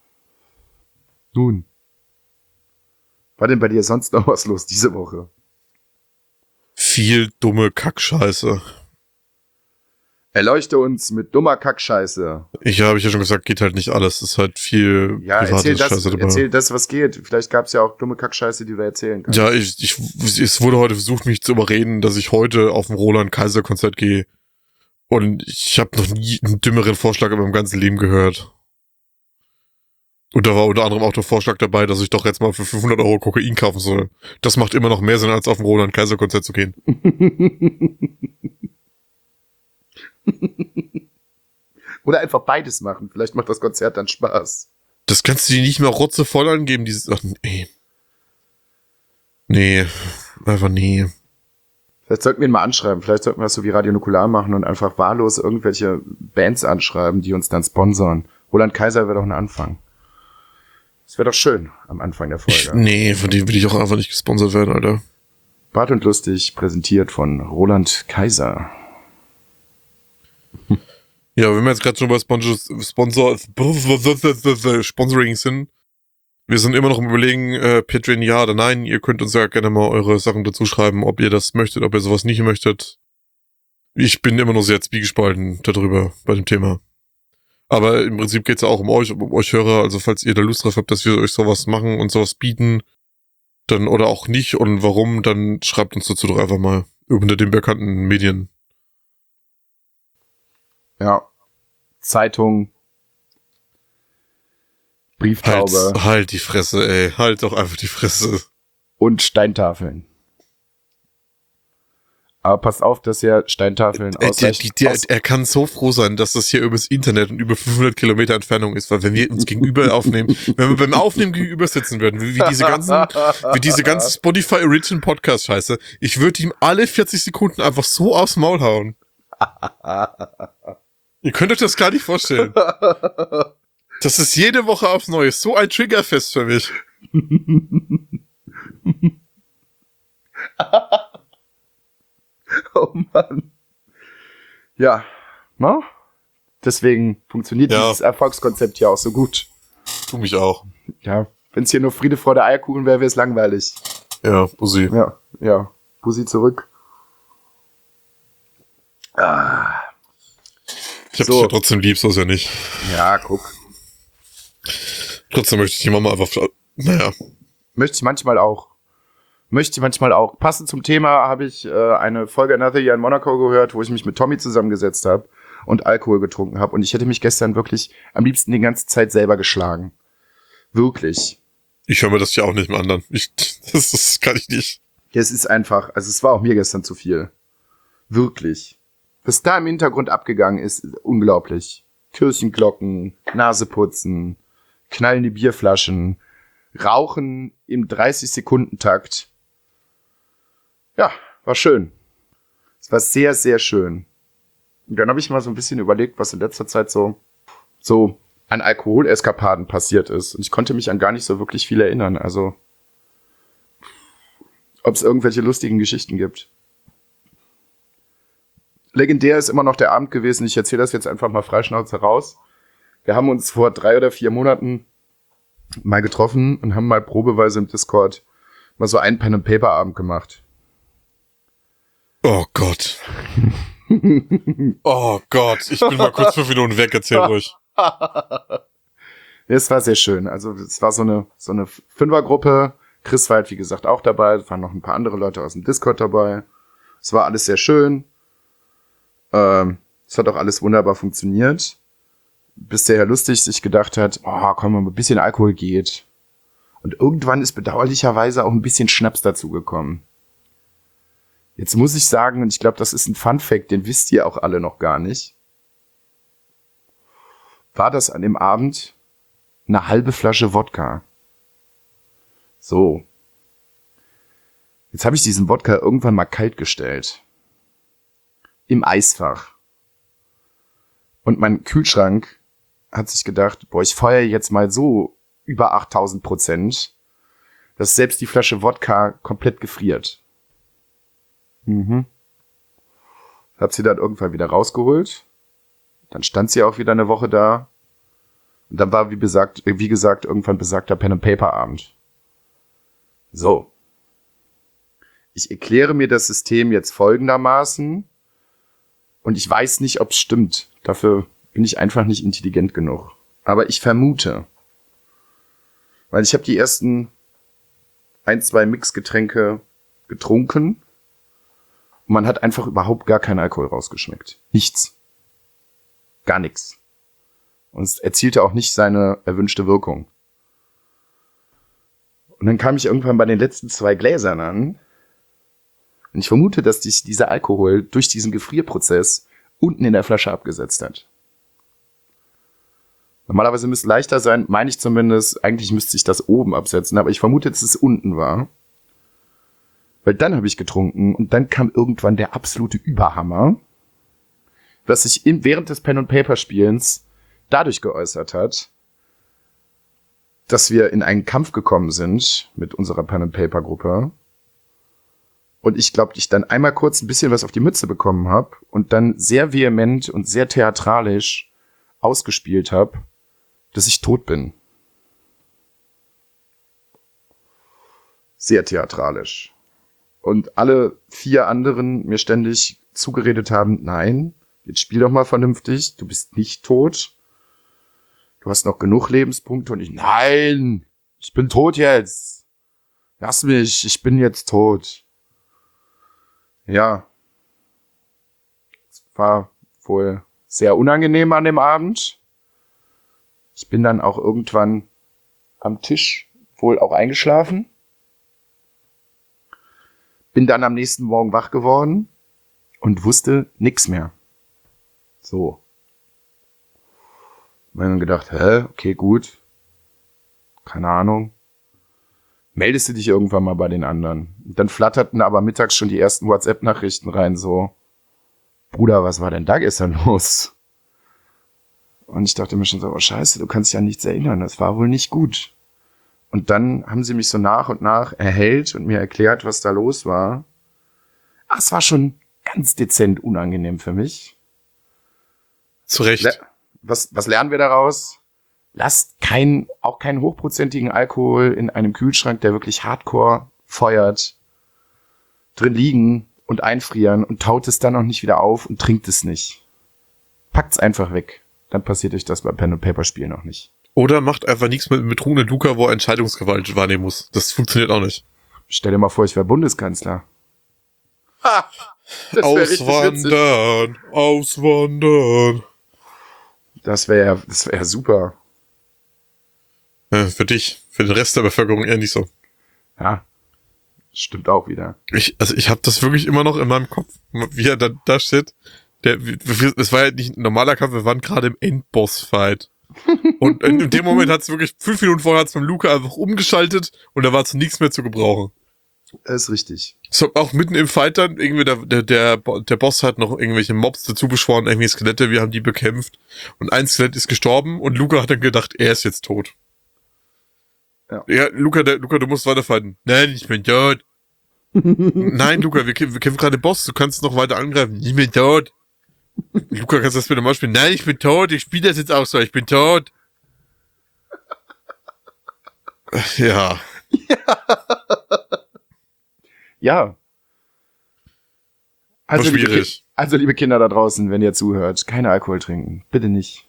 Nun. War denn bei dir sonst noch was los diese Woche? Viel dumme Kackscheiße. Erleuchte uns mit dummer Kackscheiße. Habe ich ja schon gesagt, geht halt nicht alles. Es ist halt viel Ja, private Scheiße dabei. erzähl das, was geht. Vielleicht gab's ja auch dumme Kackscheiße, die du erzählen kannst. Ja, es wurde heute versucht, mich zu überreden, dass ich heute auf ein Roland-Kaiser-Konzert gehe. Und ich habe noch nie einen dümmeren Vorschlag in meinem ganzen Leben gehört. Und da war unter anderem auch der Vorschlag dabei, dass ich doch jetzt mal für 500 Euro Kokain kaufen soll. Das macht immer noch mehr Sinn, als auf ein Roland-Kaiser-Konzert zu gehen. Oder einfach beides machen. Vielleicht macht das Konzert dann Spaß. Das kannst du dir nicht mehr rotzevoll angeben, dieses Sachen. Nee, einfach nee. Vielleicht sollten wir ihn mal anschreiben. Vielleicht sollten wir das so wie Radio Nukular machen und einfach wahllos irgendwelche Bands anschreiben, die uns dann sponsern. Roland Kaiser wäre doch ein Anfang. Das wäre doch schön am Anfang der Folge. Nee, von dem will ich auch einfach nicht gesponsert werden, Alter. Bart und Lustig, präsentiert von Roland Kaiser. Ja, wenn wir jetzt gerade schon bei Sponsoring sind, wir sind immer noch im Überlegen, Patreon ja oder nein. Ihr könnt uns ja gerne mal eure Sachen dazu schreiben, ob ihr das möchtet, ob ihr sowas nicht möchtet. Ich bin immer noch sehr zwiegespalten darüber bei dem Thema. Aber im Prinzip geht's ja auch um euch Hörer. Also falls ihr da Lust drauf habt, dass wir euch sowas machen und sowas bieten, dann oder auch nicht und warum, dann schreibt uns dazu doch einfach mal unter den bekannten Medien. Ja. Zeitung. Brieftaube. Halt die Fresse, ey. Halt doch einfach die Fresse. Und Steintafeln. Aber passt auf, dass ihr Steintafeln Er kann so froh sein, dass das hier übers Internet und über 500 Kilometer Entfernung ist, weil wenn wir uns gegenüber aufnehmen, wenn wir beim Aufnehmen gegenüber sitzen würden, wie diese ganzen Spotify Original Podcast Scheiße, ich würde ihm alle 40 Sekunden einfach so aufs Maul hauen. Ihr könnt euch das gar nicht vorstellen. Das ist jede Woche aufs Neue so ein Triggerfest für mich. Oh Mann. Ja, ne? Deswegen funktioniert dieses Erfolgskonzept hier auch so gut. Tu mich auch. Ja, wenn es hier nur Friede, Freude, Eierkuchen wäre, wäre es langweilig. Ja, Bussi. Ja. Bussi zurück. Ich hab dich ja trotzdem lieb, so ist ja nicht. Ja, guck. Trotzdem möchte ich die Mama einfach, naja. Möchte ich manchmal auch. Passend zum Thema habe ich eine Folge Another Year in Monaco gehört, wo ich mich mit Tommy zusammengesetzt habe und Alkohol getrunken habe. Und ich hätte mich gestern wirklich am liebsten die ganze Zeit selber geschlagen. Wirklich. Ich höre mir das ja auch nicht mehr an. Das kann ich nicht. Ja, es ist einfach, also es war auch mir gestern zu viel. Wirklich. Was da im Hintergrund abgegangen ist unglaublich. Kirchenglocken, Naseputzen, knallende Bierflaschen, Rauchen im 30-Sekunden-Takt. Ja, war schön. Es war sehr, sehr schön. Und dann habe ich mal so ein bisschen überlegt, was in letzter Zeit so an Alkoholeskapaden passiert ist. Und ich konnte mich an gar nicht so wirklich viel erinnern. Also, ob es irgendwelche lustigen Geschichten gibt. Legendär ist immer noch der Abend gewesen. Ich erzähle das jetzt einfach mal freischnauze raus. wir haben uns vor 3 oder 4 Monaten mal getroffen und haben mal probeweise im Discord mal so einen Pen-and-Paper-Abend gemacht. Oh Gott. Oh Gott, ich bin mal kurz 5 Minuten weg, erzähl ruhig. Es war sehr schön. Also es war so eine Fünfergruppe. Chris war halt, wie gesagt, auch dabei. Es waren noch ein paar andere Leute aus dem Discord dabei. Es war alles sehr schön. Es hat auch alles wunderbar funktioniert. Bis der Herr Lustig sich gedacht hat, oh, komm, mal ein bisschen Alkohol geht. Und irgendwann ist bedauerlicherweise auch ein bisschen Schnaps dazugekommen. Jetzt muss ich sagen, und ich glaube, das ist ein Fun-Fact, den wisst ihr auch alle noch gar nicht, war das an dem Abend eine halbe Flasche Wodka. So. Jetzt habe ich diesen Wodka irgendwann mal kalt gestellt. Im Eisfach. Und mein Kühlschrank hat sich gedacht, boah, ich feuere jetzt mal so über 8000%, dass selbst die Flasche Wodka komplett gefriert. Hab sie dann irgendwann wieder rausgeholt. Dann stand sie auch wieder eine Woche da. Und dann war, wie gesagt, irgendwann besagter Pen-and-Paper-Abend. So. Ich erkläre mir das System jetzt folgendermaßen. Und ich weiß nicht, ob es stimmt. Dafür bin ich einfach nicht intelligent genug. Aber ich vermute. Weil ich habe die ersten 1, 2 Mixgetränke getrunken. Und man hat einfach überhaupt gar keinen Alkohol rausgeschmeckt. Nichts. Gar nichts. Und es erzielte auch nicht seine erwünschte Wirkung. Und dann kam ich irgendwann bei den letzten 2 Gläsern an. Und ich vermute, dass sich dieser Alkohol durch diesen Gefrierprozess unten in der Flasche abgesetzt hat. Normalerweise müsste es leichter sein, meine ich zumindest. Eigentlich müsste sich das oben absetzen, aber ich vermute, dass es unten war. Weil dann habe ich getrunken und dann kam irgendwann der absolute Überhammer, was sich während des Pen-and-Paper-Spielens dadurch geäußert hat, dass wir in einen Kampf gekommen sind mit unserer Pen-and-Paper-Gruppe und ich glaube, ich dann einmal kurz ein bisschen was auf die Mütze bekommen habe und dann sehr vehement und sehr theatralisch ausgespielt habe, dass ich tot bin. Sehr theatralisch. Und alle 4 anderen mir ständig zugeredet haben, nein, jetzt spiel doch mal vernünftig, du bist nicht tot. Du hast noch genug Lebenspunkte und nein, ich bin tot jetzt. Lass mich, ich bin jetzt tot. Ja. Es war wohl sehr unangenehm an dem Abend. Ich bin dann auch irgendwann am Tisch wohl auch eingeschlafen. Bin dann am nächsten Morgen wach geworden und wusste nix mehr. So. Und dann gedacht, okay, gut. Keine Ahnung. Meldest du dich irgendwann mal bei den anderen? Und dann flatterten aber mittags schon die ersten WhatsApp-Nachrichten rein, so, Bruder, was war denn da gestern los? Und ich dachte mir schon so, oh scheiße, du kannst dich an nichts erinnern, das war wohl nicht gut. Und dann haben sie mich so nach und nach erhellt und mir erklärt, was da los war. Ach, es war schon ganz dezent unangenehm für mich. Zu Recht. Was lernen wir daraus? Lasst auch keinen hochprozentigen Alkohol in einem Kühlschrank, der wirklich hardcore feuert, drin liegen und einfrieren und taut es dann auch nicht wieder auf und trinkt es nicht. Packt's einfach weg. Dann passiert euch das beim Pen-and-Paper-Spiel noch nicht. Oder macht einfach nichts mit einem betrunkenen Luca, wo er Entscheidungsgewalt wahrnehmen muss. Das funktioniert auch nicht. Stell dir mal vor, ich wäre Bundeskanzler. Ha! Auswandern. Das wäre super. Für dich, für den Rest der Bevölkerung eher nicht so. Ja, stimmt auch wieder. Ich habe das wirklich immer noch in meinem Kopf, wie er da steht. Es war ja nicht ein normaler Kampf, wir waren gerade im Endboss-Fight. Und in dem Moment hat es wirklich 5 Minuten vorher hat's mit Luca einfach umgeschaltet und da war zu nichts mehr zu gebrauchen. Das ist richtig. So, auch mitten im Fight dann, irgendwie der Boss hat noch irgendwelche Mobs dazu beschworen, irgendwie Skelette, wir haben die bekämpft. Und ein Skelett ist gestorben und Luca hat dann gedacht, er ist jetzt tot. Ja, Luca, du musst weiterfighten. Nein, ich bin tot. Nein, Luca, wir kämpfen gerade Boss, du kannst noch weiter angreifen. Ich bin tot. Luca, kannst du das bitte mal spielen? Nein, ich bin tot, ich spiele das jetzt auch so, ich bin tot. Ja. Ja. War Also schwierig. liebe Kinder da draußen, wenn ihr zuhört, keine Alkohol trinken. Bitte nicht.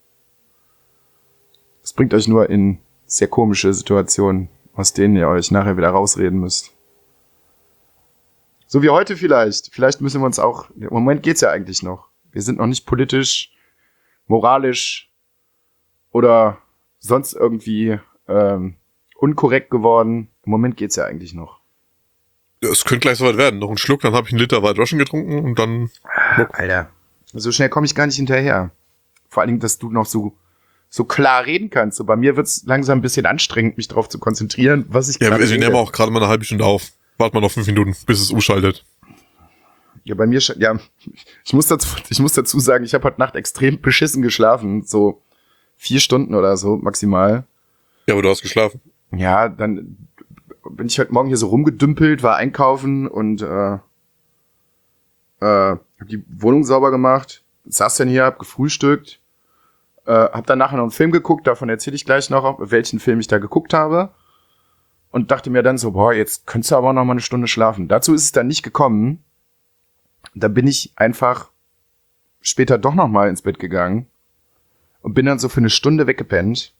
Das bringt euch nur in sehr komische Situationen, aus denen ihr euch nachher wieder rausreden müsst. So wie heute vielleicht. Vielleicht müssen wir uns auch... Im Moment geht's ja eigentlich noch. Wir sind noch nicht politisch, moralisch oder sonst irgendwie unkorrekt geworden. Im Moment geht's ja eigentlich noch. Es könnte gleich soweit werden. Noch einen Schluck, dann habe ich einen Liter White Russian getrunken und dann... Alter, so schnell komme ich gar nicht hinterher. Vor allen Dingen, dass du noch so klar reden kannst. So, bei mir wird's langsam ein bisschen anstrengend, mich darauf zu konzentrieren, was ich Ja, gerade wir nehmen auch gerade mal eine halbe Stunde auf. Warten wir noch 5 Minuten, bis es umschaltet. Ja, bei mir, ja, ich muss dazu sagen, ich habe heute Nacht extrem beschissen geschlafen. So 4 Stunden oder so maximal. Ja, aber du hast geschlafen. Ja, dann bin ich heute Morgen hier so rumgedümpelt, war einkaufen und hab die Wohnung sauber gemacht, saß dann hier, hab gefrühstückt, hab dann nachher noch einen Film geguckt, davon erzähle ich gleich noch, welchen Film ich da geguckt habe und dachte mir dann so, boah, jetzt könntest du aber noch mal eine Stunde schlafen. Dazu ist es dann nicht gekommen. Da bin ich einfach später doch noch mal ins Bett gegangen und bin dann so für eine Stunde weggepennt.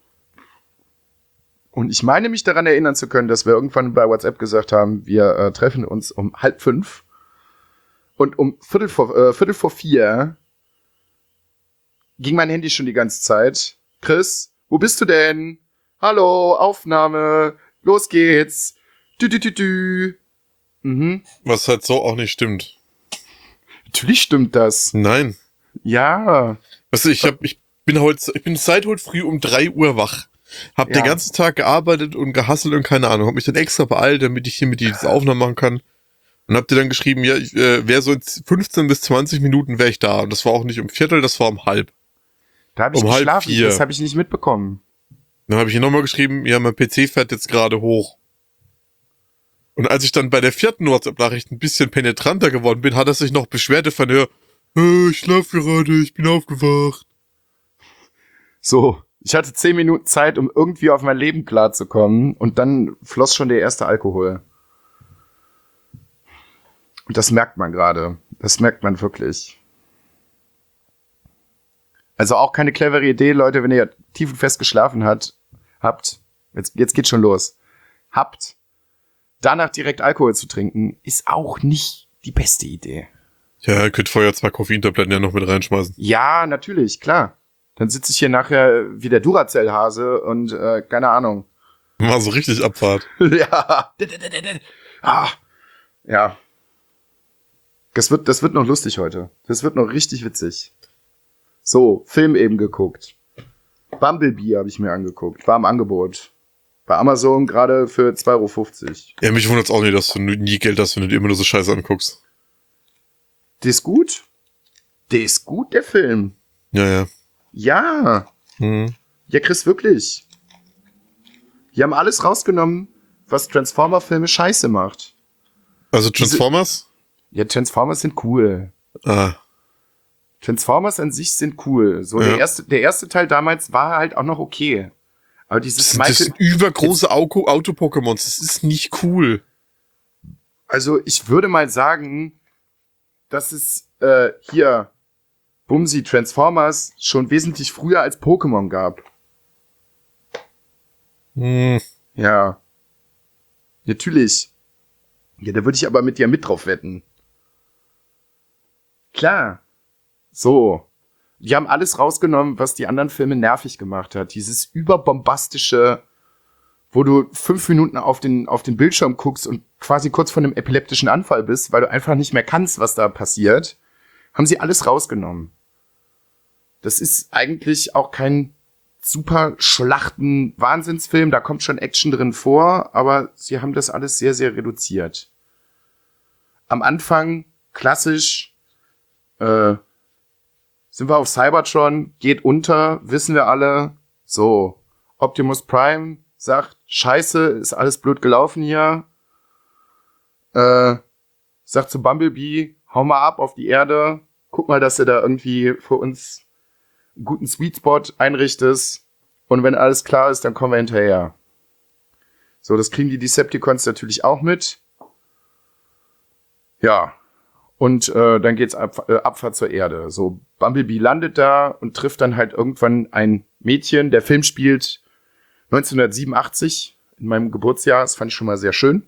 Und ich meine mich daran erinnern zu können, dass wir irgendwann bei WhatsApp gesagt haben, wir treffen uns um 4:30. Und um Viertel vor 4 ging mein Handy schon die ganze Zeit. Chris, wo bist du denn? Hallo, Aufnahme, los geht's. Mhm. Was halt so auch nicht stimmt. Natürlich stimmt das. Nein. Ja. Weißt du, ich bin seit heute früh um 3 Uhr wach. Hab Ja. den ganzen Tag gearbeitet und gehustelt und keine Ahnung. Hab mich dann extra beeilt, damit ich hier mit dir diese Aufnahme machen kann. Und hab dir dann geschrieben, ja, ich wäre so in 15 bis 20 Minuten wäre ich da. Und das war auch nicht um Viertel, das war um halb. Da habe ich Um geschlafen, 3:30. das habe ich nicht mitbekommen. Dann habe ich ihr nochmal geschrieben, ja, mein PC fährt jetzt gerade hoch. Und als ich dann bei der 4. WhatsApp-Nachricht ein bisschen penetranter geworden bin, hat er sich noch beschwert von der, ich schlafe gerade, ich bin aufgewacht. So, ich hatte 10 Minuten Zeit, um irgendwie auf mein Leben klarzukommen und dann floss schon der erste Alkohol. Und das merkt man gerade. Das merkt man wirklich. Also auch keine clevere Idee, Leute, wenn ihr tiefenfest geschlafen habt, jetzt geht's schon los, danach direkt Alkohol zu trinken, ist auch nicht die beste Idee. Ja, ihr könnt vorher 2 Koffeintabletten ja noch mit reinschmeißen. Ja, natürlich, klar. Dann sitze ich hier nachher wie der Duracell-Hase und keine Ahnung. War so richtig Abfahrt. Ja. Ja. Das wird noch lustig heute. Das wird noch richtig witzig. So, Film eben geguckt. Bumblebee habe ich mir angeguckt. War im Angebot. Bei Amazon gerade für 2,50 €. Ja, mich wundert's auch nicht, dass du nie Geld hast, wenn du dir immer nur so Scheiße anguckst. Der ist gut. Der ist gut, der Film. Ja, ja. Ja. Mhm. Ja, Chris, wirklich. Die haben alles rausgenommen, was Transformer-Filme scheiße macht. Also Transformers? Ja, Transformers sind cool. Ah. Transformers an sich sind cool. So, Ja. der erste Teil damals war halt auch noch okay. Aber dieses Das sind übergroße Auto-Pokémons. Das ist nicht cool. Also ich würde mal sagen, dass es hier Bumsi Transformers schon wesentlich früher als Pokémon gab. Hm. Ja. Natürlich. Ja, da würde ich aber mit dir mit drauf wetten. Klar. So. Die haben alles rausgenommen, was die anderen Filme nervig gemacht hat. Dieses überbombastische, wo du 5 Minuten auf den Bildschirm guckst und quasi kurz vor einem epileptischen Anfall bist, weil du einfach nicht mehr kannst, was da passiert, haben sie alles rausgenommen. Das ist eigentlich auch kein super Schlachten-Wahnsinnsfilm, da kommt schon Action drin vor, aber sie haben das alles sehr, sehr reduziert. Am Anfang, klassisch, sind wir auf Cybertron, geht unter, wissen wir alle. So, Optimus Prime sagt, scheiße, ist alles blöd gelaufen hier. Sagt zu Bumblebee, hau mal ab auf die Erde, guck mal, dass du da irgendwie für uns einen guten Sweet Spot einrichtest. Und wenn alles klar ist, dann kommen wir hinterher. So, das kriegen die Decepticons natürlich auch mit. Ja. Und dann geht's Abfahrt zur Erde. So, Bumblebee landet da und trifft dann halt irgendwann ein Mädchen. Der Film spielt 1987, in meinem Geburtsjahr. Das fand ich schon mal sehr schön.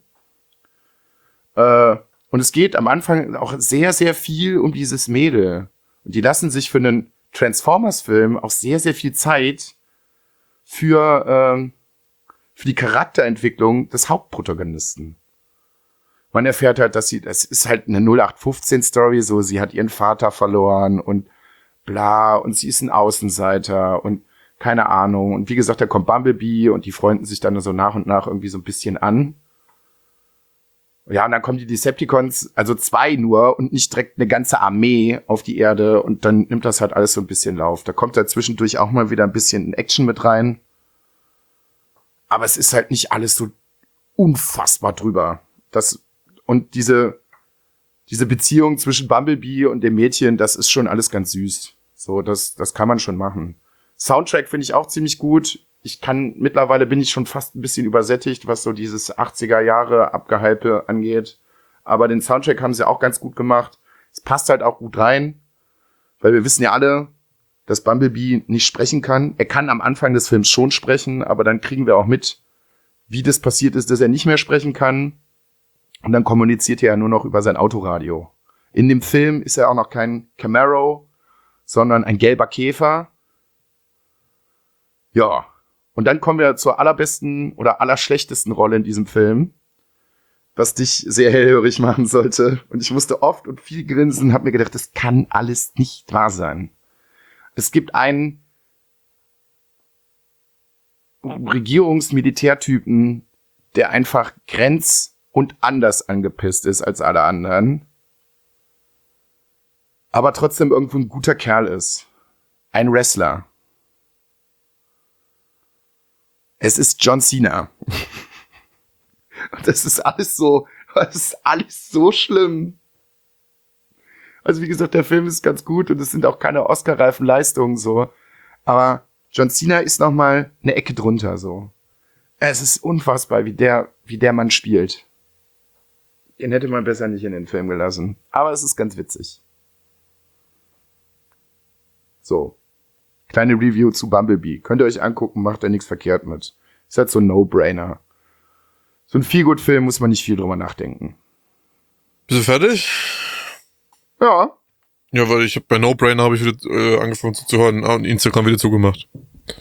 Und es geht am Anfang auch sehr, sehr viel um dieses Mädel. Und die lassen sich für einen Transformers-Film auch sehr, sehr viel Zeit für die Charakterentwicklung des Hauptprotagonisten. Man erfährt halt, das ist halt eine 0815-Story, so, sie hat ihren Vater verloren und bla, und sie ist ein Außenseiter und keine Ahnung. Und wie gesagt, da kommt Bumblebee und die freunden sich dann so nach und nach irgendwie so ein bisschen an. Ja, und dann kommen die Decepticons, also 2 nur und nicht direkt eine ganze Armee auf die Erde und dann nimmt das halt alles so ein bisschen Lauf. Da kommt da zwischendurch auch mal wieder ein bisschen Action mit rein. Aber es ist halt nicht alles so unfassbar drüber. Und diese Beziehung zwischen Bumblebee und dem Mädchen, das ist schon alles ganz süß. So, das kann man schon machen. Soundtrack finde ich auch ziemlich gut. Mittlerweile bin ich schon fast ein bisschen übersättigt, was so dieses 80er Jahre Abgehype angeht. Aber den Soundtrack haben sie auch ganz gut gemacht. Es passt halt auch gut rein. Weil wir wissen ja alle, dass Bumblebee nicht sprechen kann. Er kann am Anfang des Films schon sprechen, aber dann kriegen wir auch mit, wie das passiert ist, dass er nicht mehr sprechen kann. Und dann kommuniziert er ja nur noch über sein Autoradio. In dem Film ist er auch noch kein Camaro, sondern ein gelber Käfer. Ja, und dann kommen wir zur allerbesten oder allerschlechtesten Rolle in diesem Film, was dich sehr hellhörig machen sollte. Und ich musste oft und viel grinsen und habe mir gedacht, das kann alles nicht wahr sein. Es gibt einen Regierungsmilitärtypen, der einfach und anders angepisst ist als alle anderen, aber trotzdem irgendwo ein guter Kerl ist. Ein Wrestler. Es ist John Cena. Und das ist alles so schlimm. Also wie gesagt, der Film ist ganz gut und es sind auch keine Oscar-reifen Leistungen so, aber John Cena ist noch mal eine Ecke drunter so. Es ist unfassbar, wie der Mann spielt. Den hätte man besser nicht in den Film gelassen. Aber es ist ganz witzig. So. Kleine Review zu Bumblebee. Könnt ihr euch angucken, macht da nichts verkehrt mit. Ist halt so ein No-Brainer. So ein Feel-Good-Film muss man nicht viel drüber nachdenken. Bist du fertig? Ja. Ja, weil bei No-Brainer habe ich wieder angefangen zuzuhören und Instagram wieder zugemacht.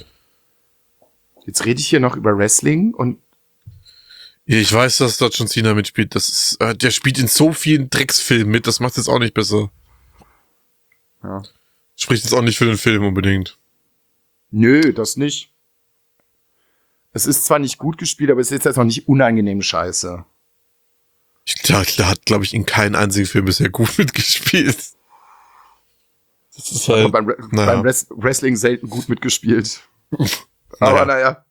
Jetzt rede ich hier noch über Wrestling und Ich weiß, dass da John Cena mitspielt. Der spielt in so vielen Drecksfilmen mit. Das macht es jetzt auch nicht besser. Ja. Spricht jetzt auch nicht für den Film unbedingt. Nö, das nicht. Es ist zwar nicht gut gespielt, aber es ist jetzt noch nicht unangenehm scheiße. Der hat, glaube ich, in keinem einzigen Film bisher gut mitgespielt. Das ist halt, beim Wrestling selten gut mitgespielt. Aber naja.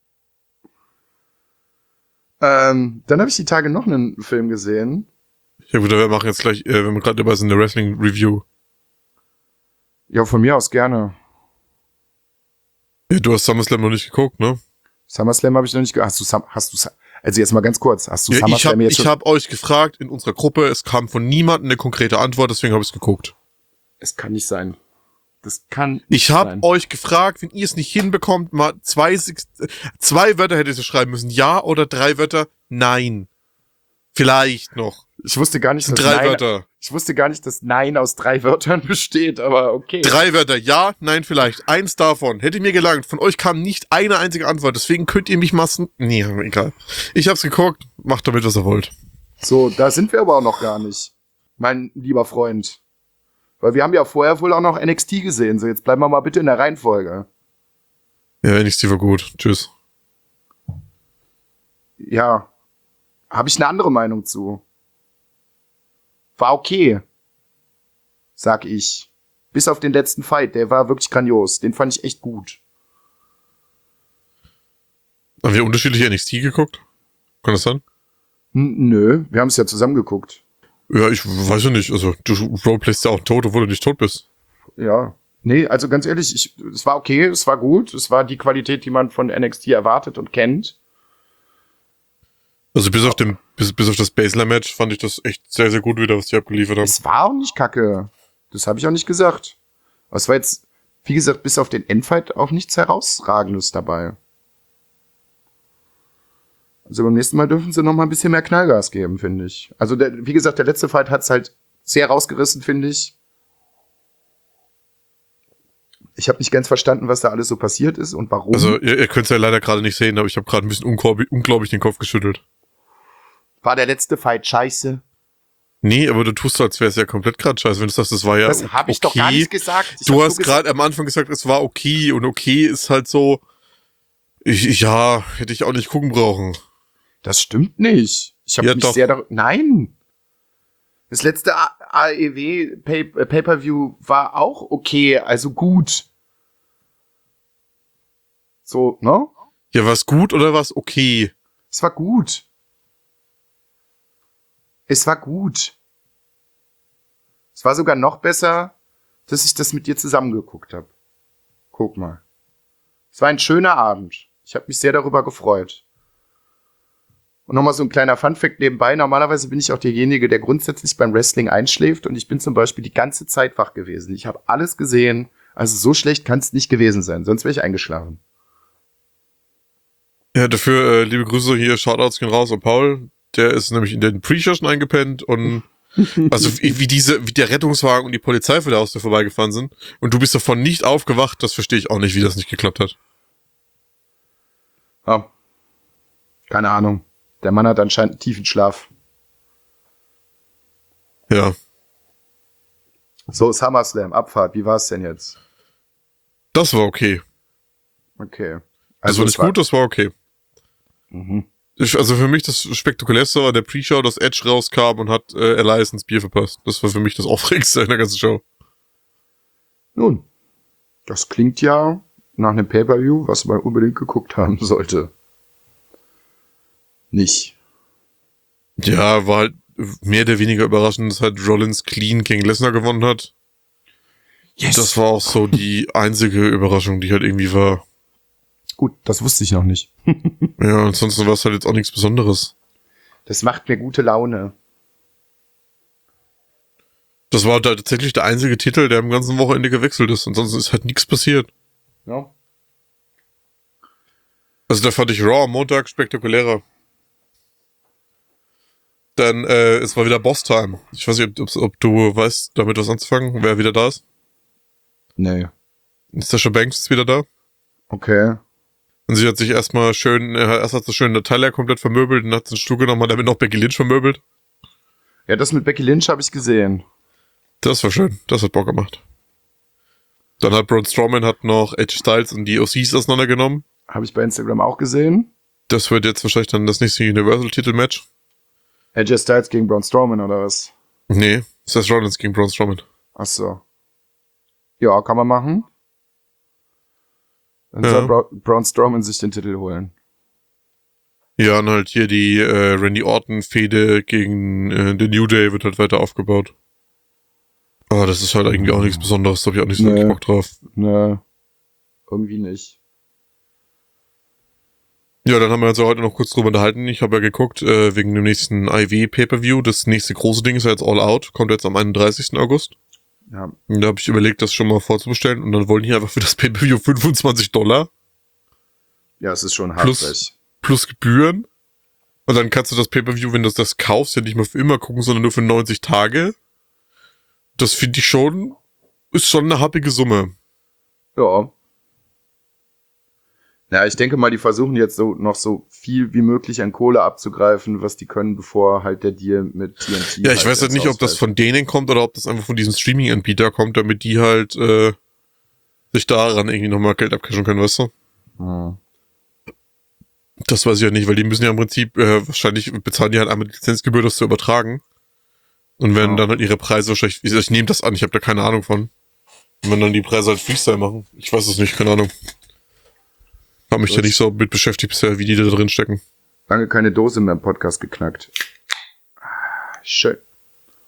Dann habe ich die Tage noch einen Film gesehen. Ja gut, wir machen jetzt gleich, wenn wir gerade dabei sind, eine Wrestling-Review. Ja, von mir aus gerne. Ja, du hast SummerSlam noch nicht geguckt, ne? SummerSlam habe ich noch nicht geguckt. Also jetzt mal ganz kurz, hast du ja, SummerSlam jetzt schon? Ich habe euch gefragt in unserer Gruppe, es kam von niemandem eine konkrete Antwort, deswegen habe ich es geguckt. Es kann nicht sein. Das kann nicht Ich habe sein. euch gefragt, wenn ihr es nicht hinbekommt, mal zwei Wörter hättet ihr schreiben müssen. Ja oder 3 Wörter? Nein. Vielleicht noch. Ich wusste gar nicht, dass 3 Nein, Wörter. ich wusste gar nicht, dass Nein aus 3 Wörtern besteht, aber okay. 3 Wörter. Ja, nein, vielleicht. 1 davon. Hätte mir gelangt. Von euch kam nicht eine einzige Antwort. Deswegen könnt ihr mich massen. Nee, egal. Ich hab's geguckt. Macht damit, was ihr wollt. So, da sind wir aber auch noch gar nicht. Mein lieber Freund. Weil wir haben ja vorher wohl auch noch NXT gesehen. So, jetzt bleiben wir mal bitte in der Reihenfolge. Ja, NXT war gut. Tschüss. Ja. Habe ich eine andere Meinung zu. War okay. Sag ich. Bis auf den letzten Fight. Der war wirklich grandios. Den fand ich echt gut. Haben wir unterschiedliche NXT geguckt? Kann das sein? Nö, wir haben es ja zusammen geguckt. Ja, ich weiß ja nicht. Also, du roleplayst ja auch tot, obwohl du nicht tot bist. Ja. Nee, also ganz ehrlich, es war okay, es war gut, es war die Qualität, die man von NXT erwartet und kennt. Also, bis auf das Baseline-Match fand ich das echt sehr, sehr gut wieder, was die abgeliefert haben. Es war auch nicht kacke. Das habe ich auch nicht gesagt. Aber es war jetzt, wie gesagt, bis auf den Endfight auch nichts Herausragendes dabei. Also beim nächsten Mal dürfen sie noch mal ein bisschen mehr Knallgas geben, finde ich. Also wie gesagt, der letzte Fight hat's halt sehr rausgerissen, finde ich. Ich habe nicht ganz verstanden, was da alles so passiert ist und warum. Also, ihr könnt es ja leider gerade nicht sehen, aber ich habe gerade ein bisschen unglaublich den Kopf geschüttelt. War der letzte Fight scheiße? Nee, aber du tust so, als wäre es ja komplett gerade scheiße, wenn du sagst, das war ja Das habe ich doch gar nicht gesagt. Du hast gerade am Anfang gesagt, es war okay und okay ist halt so, ja, hätte ich auch nicht gucken brauchen. Das stimmt nicht. Ich habe Ja, mich doch. sehr nein. Das letzte AEW Pay-Per-View war auch okay, also gut. So, ne? Ja, war's gut oder war's okay? Es war gut. Es war gut. Es war sogar noch besser, dass ich das mit dir zusammengeguckt habe. Guck mal. Es war ein schöner Abend. Ich habe mich sehr darüber gefreut. Und nochmal so ein kleiner Funfact nebenbei. Normalerweise bin ich auch derjenige, der grundsätzlich beim Wrestling einschläft. Und ich bin zum Beispiel die ganze Zeit wach gewesen. Ich habe alles gesehen. Also so schlecht kann es nicht gewesen sein. Sonst wäre ich eingeschlafen. Ja, dafür liebe Grüße hier, Shoutouts gehen raus an Paul. Der ist nämlich in den Pre-Show schon eingepennt und also wie der Rettungswagen und die Polizei vor der Haustür vorbeigefahren sind und du bist davon nicht aufgewacht, das verstehe ich auch nicht, wie das nicht geklappt hat. Ja. Keine Ahnung. Der Mann hat anscheinend einen tiefen Schlaf. Ja. So, SummerSlam, Abfahrt. Wie war es denn jetzt? Das war okay. Okay. Das war nicht gut, das war okay. Mhm. Also für mich das Spektakulärste war der Pre-Show, dass Edge rauskam und hat Elias ins Bier verpasst. Das war für mich das Aufregendste in der ganzen Show. Nun, das klingt ja nach einem Pay-Per-View, was man unbedingt geguckt haben sollte. Nicht. Ja, war halt mehr oder weniger überraschend, dass halt Rollins clean gegen Lesnar gewonnen hat. Yes. Das war auch so die einzige Überraschung, die halt irgendwie war. Gut, das wusste ich noch nicht. Ja, ansonsten war es halt jetzt auch nichts Besonderes. Das macht mir gute Laune. Das war halt tatsächlich der einzige Titel, der am ganzen Wochenende gewechselt ist. Ansonsten ist halt nichts passiert. Ja. Also da fand ich Raw am Montag spektakulärer. Dann, es war wieder Boss-Time. Ich weiß nicht, ob du weißt, damit was anzufangen, wer wieder da ist. Nee. Sasha Banks ist wieder da. Okay. Und sie hat sich erst hat sie schön Natalia komplett vermöbelt und hat den Stuhl genommen und damit noch Becky Lynch vermöbelt. Ja, das mit Becky Lynch habe ich gesehen. Das war schön. Das hat Bock gemacht. Dann hat Braun Strowman noch Edge Styles und die OCs auseinandergenommen. Habe ich bei Instagram auch gesehen. Das wird jetzt wahrscheinlich dann das nächste Universal-Titel-Match. AJ Styles gegen Braun Strowman oder was? Nee, Seth Rollins gegen Braun Strowman. Ach so. Ja, kann man machen. Dann Ja. soll Braun Strowman sich den Titel holen. Ja, und halt hier die Randy Orton-Fehde gegen The New Day wird halt weiter aufgebaut. Aber das ist halt irgendwie auch nichts Besonderes, da hab ich auch nicht so Nee. wirklich Bock drauf. Ne, irgendwie nicht. Ja, dann haben wir uns ja heute noch kurz drüber unterhalten. Ich habe ja geguckt, wegen dem nächsten IW-Pay-Per-View. Das nächste große Ding ist ja jetzt All Out. Kommt jetzt am 31. August. Ja, Und da habe ich überlegt, das schon mal vorzubestellen. Und dann wollen die einfach für das Pay-Per-View $25 ja, es ist schon Plus- hartreich. plus Gebühren. Und dann kannst du das Pay-Per-View, wenn du das kaufst, ja nicht mehr für immer gucken, sondern nur für 90 Tage. Das finde ich schon, ist schon eine happige Summe. Ja. Ja, ich denke mal, die versuchen jetzt so noch so viel wie möglich an Kohle abzugreifen, was die können, bevor halt der Deal mit TNT. Ja, ich weiß halt jetzt nicht, ob das ausfällt. von denen kommt oder ob das einfach von diesem Streaming-Anbieter kommt, damit die halt sich daran irgendwie nochmal Geld abcashen können, weißt du? Hm. Das weiß ich ja nicht, weil die müssen ja im Prinzip, wahrscheinlich bezahlen die halt einmal die Lizenzgebühr, das zu übertragen. Und werden Ja. dann halt ihre Preise wahrscheinlich, ich nehme das an, ich habe da keine Ahnung von. Und wenn dann die Preise halt Freestyle machen. Ich weiß es nicht, keine Ahnung. Hab mich ja nicht so mit beschäftigt bisher, wie die da drin stecken. Lange keine Dose mehr im Podcast geknackt. Schön.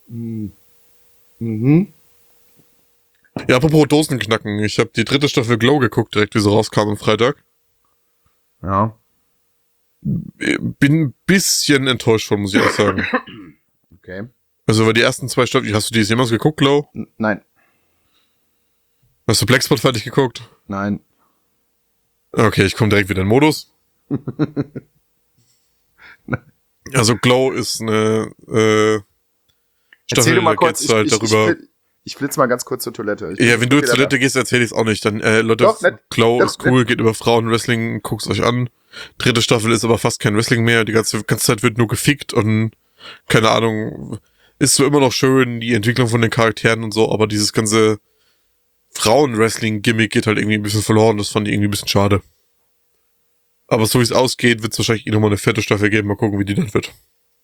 Mhm. Ja, apropos Dosenknacken. Ich habe die 3. Staffel Glow geguckt, direkt wie sie rauskam am Freitag. Ja. Bin ein bisschen enttäuscht von, muss ich ehrlich sagen. Okay. Also, weil die ersten 2 Staffeln, hast du die jemals geguckt, Glow? Nein. Hast du Blackspot fertig geguckt? Nein. Okay, ich komme direkt wieder in den Modus. Also, Glow ist eine Staffel, Erzähl du mal da kurz, geht's halt darüber. ich flitze mal ganz kurz zur Toilette. Ja, wenn du zur Toilette gehst, erzähl ich's auch nicht. Dann, Leute, Doch, nicht. Glow Doch, ist cool, geht über Frauenwrestling, guckt's euch an. 3. Staffel ist aber fast kein Wrestling mehr. Die ganze Zeit wird nur gefickt und keine Ahnung, ist so immer noch schön, die Entwicklung von den Charakteren und so, aber dieses ganze Frauenwrestling-Gimmick geht halt irgendwie ein bisschen verloren. Das fand ich irgendwie ein bisschen schade. Aber so wie es ausgeht, wird es wahrscheinlich nochmal eine 4. Staffel geben. Mal gucken, wie die dann wird.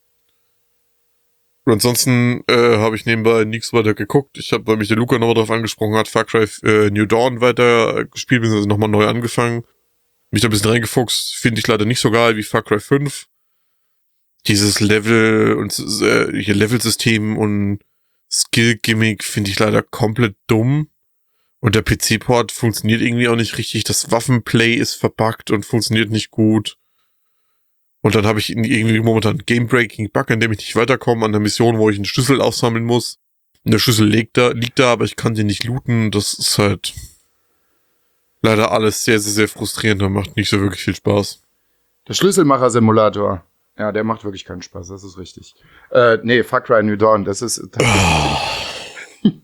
Und ansonsten habe ich nebenbei nichts weiter geguckt. Ich habe, weil mich der Luca nochmal drauf angesprochen hat, Far Cry New Dawn weiter gespielt, beziehungsweise nochmal neu angefangen. Mich da ein bisschen reingefuchst. Finde ich leider nicht so geil wie Far Cry 5. Dieses Level und hier Levelsystem und Skill-Gimmick finde ich leider komplett dumm. Und der PC-Port funktioniert irgendwie auch nicht richtig. Das Waffenplay ist verbuggt und funktioniert nicht gut. Und dann habe ich irgendwie momentan Game-Breaking-Bug, in dem ich nicht weiterkomme an der Mission, wo ich einen Schlüssel aufsammeln muss. Und der Schlüssel liegt da, aber ich kann den nicht looten. Das ist halt leider alles sehr, sehr, sehr frustrierend und macht nicht so wirklich viel Spaß. Der Schlüsselmacher-Simulator. Ja, der macht wirklich keinen Spaß, das ist richtig. Nee, Far Cry New Dawn, das ist tatsächlich...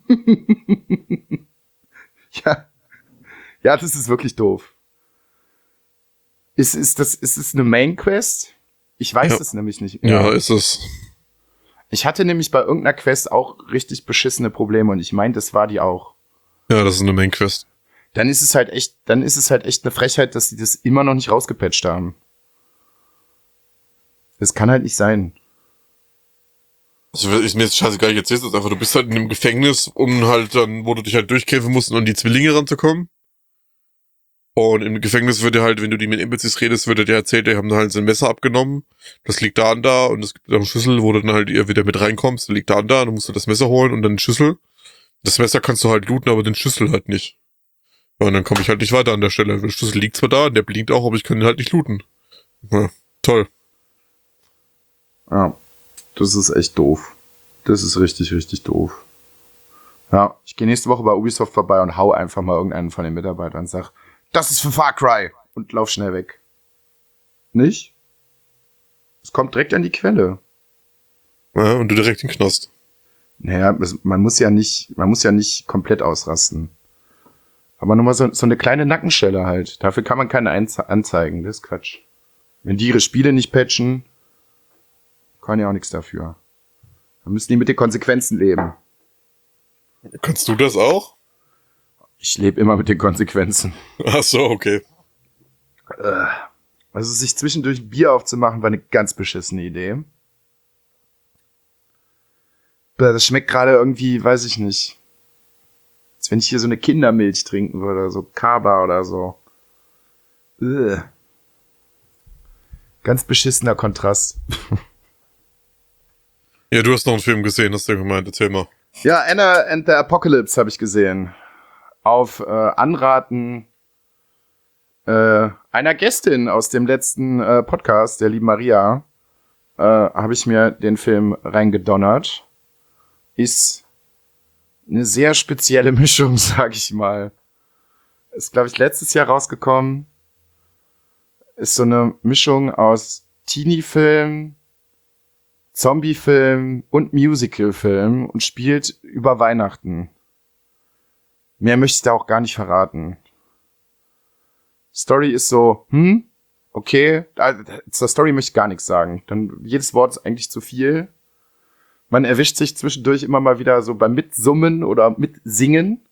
Ja, das ist wirklich doof. Ist es eine Main Quest? Ich weiß es nämlich nicht. Ja, ist es. Ich hatte nämlich bei irgendeiner Quest auch richtig beschissene Probleme und ich meine, das war die auch. Ja, das ist eine Main Quest. Dann ist es halt echt eine Frechheit, dass sie das immer noch nicht rausgepatcht haben. Das kann halt nicht sein. Also ist mir jetzt scheißegal, ich erzähl's jetzt einfach, du bist halt in einem Gefängnis, um halt dann, wo du dich halt durchkämpfen musst, um an die Zwillinge ranzukommen. Und im Gefängnis wird dir halt, wenn du die mit NPCs redest, wird dir erzählt, die haben da halt sein Messer abgenommen. Das liegt da und da und es gibt einen Schlüssel, wo du dann halt wieder mit reinkommst, der liegt da und da, du musst du das Messer holen und dann den Schlüssel. Das Messer kannst du halt looten, aber den Schlüssel halt nicht. Und dann komme ich halt nicht weiter an der Stelle. Der Schlüssel liegt zwar da, der blinkt auch, aber ich kann ihn halt nicht looten. Ja, toll. Ja, das ist echt doof. Das ist richtig, richtig doof. Ja, ich gehe nächste Woche bei Ubisoft vorbei und hau einfach mal irgendeinen von den Mitarbeitern und sag, das ist für Far Cry und lauf schnell weg. Nicht? Es kommt direkt an die Quelle. Ja, und du direkt in den Knast. Naja, man muss ja nicht komplett ausrasten. Aber nochmal so eine kleine Nackenschelle halt. Dafür kann man keine anzeigen. Das ist Quatsch. Wenn die ihre Spiele nicht patchen, kann ja auch nichts dafür. Dann müssen die mit den Konsequenzen leben. Kannst du das auch? Ich lebe immer mit den Konsequenzen. Ach so, okay. Also sich zwischendurch ein Bier aufzumachen, war eine ganz beschissene Idee. Das schmeckt gerade irgendwie, weiß ich nicht. Als wenn ich hier so eine Kindermilch trinken würde, so Kaba oder so. Ganz beschissener Kontrast. Ja, du hast noch einen Film gesehen, hast du ja gemeint, erzähl mal. Ja, Anna and the Apocalypse habe ich gesehen. Auf Anraten einer Gästin aus dem letzten Podcast, der lieben Maria, habe ich mir den Film reingedonnert. Ist eine sehr spezielle Mischung, sag ich mal. Ist, glaube ich, letztes Jahr rausgekommen. Ist so eine Mischung aus Teenie-Film, Zombie-Film und Musical-Film und spielt über Weihnachten. Mehr möchte ich da auch gar nicht verraten. Story ist so, okay, zur Story möchte ich gar nichts sagen. Dann jedes Wort ist eigentlich zu viel. Man erwischt sich zwischendurch immer mal wieder so beim Mitsummen oder Mitsingen.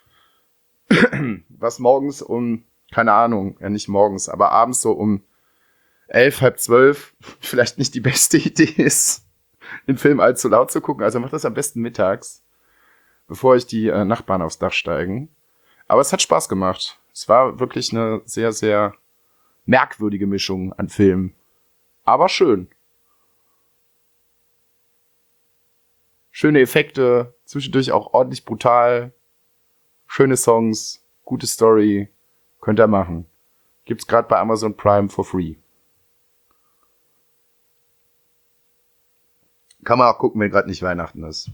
Was morgens keine Ahnung, ja nicht morgens, aber abends so um 11, halb 12 vielleicht nicht die beste Idee ist, den Film allzu laut zu gucken. Also macht das am besten mittags, bevor euch die Nachbarn aufs Dach steigen. Aber es hat Spaß gemacht. Es war wirklich eine sehr, sehr merkwürdige Mischung an Filmen. Aber schön. Schöne Effekte, zwischendurch auch ordentlich brutal. Schöne Songs, gute Story. Könnt ihr machen. Gibt's gerade bei Amazon Prime for free. Kann man auch gucken, wenn gerade nicht Weihnachten ist.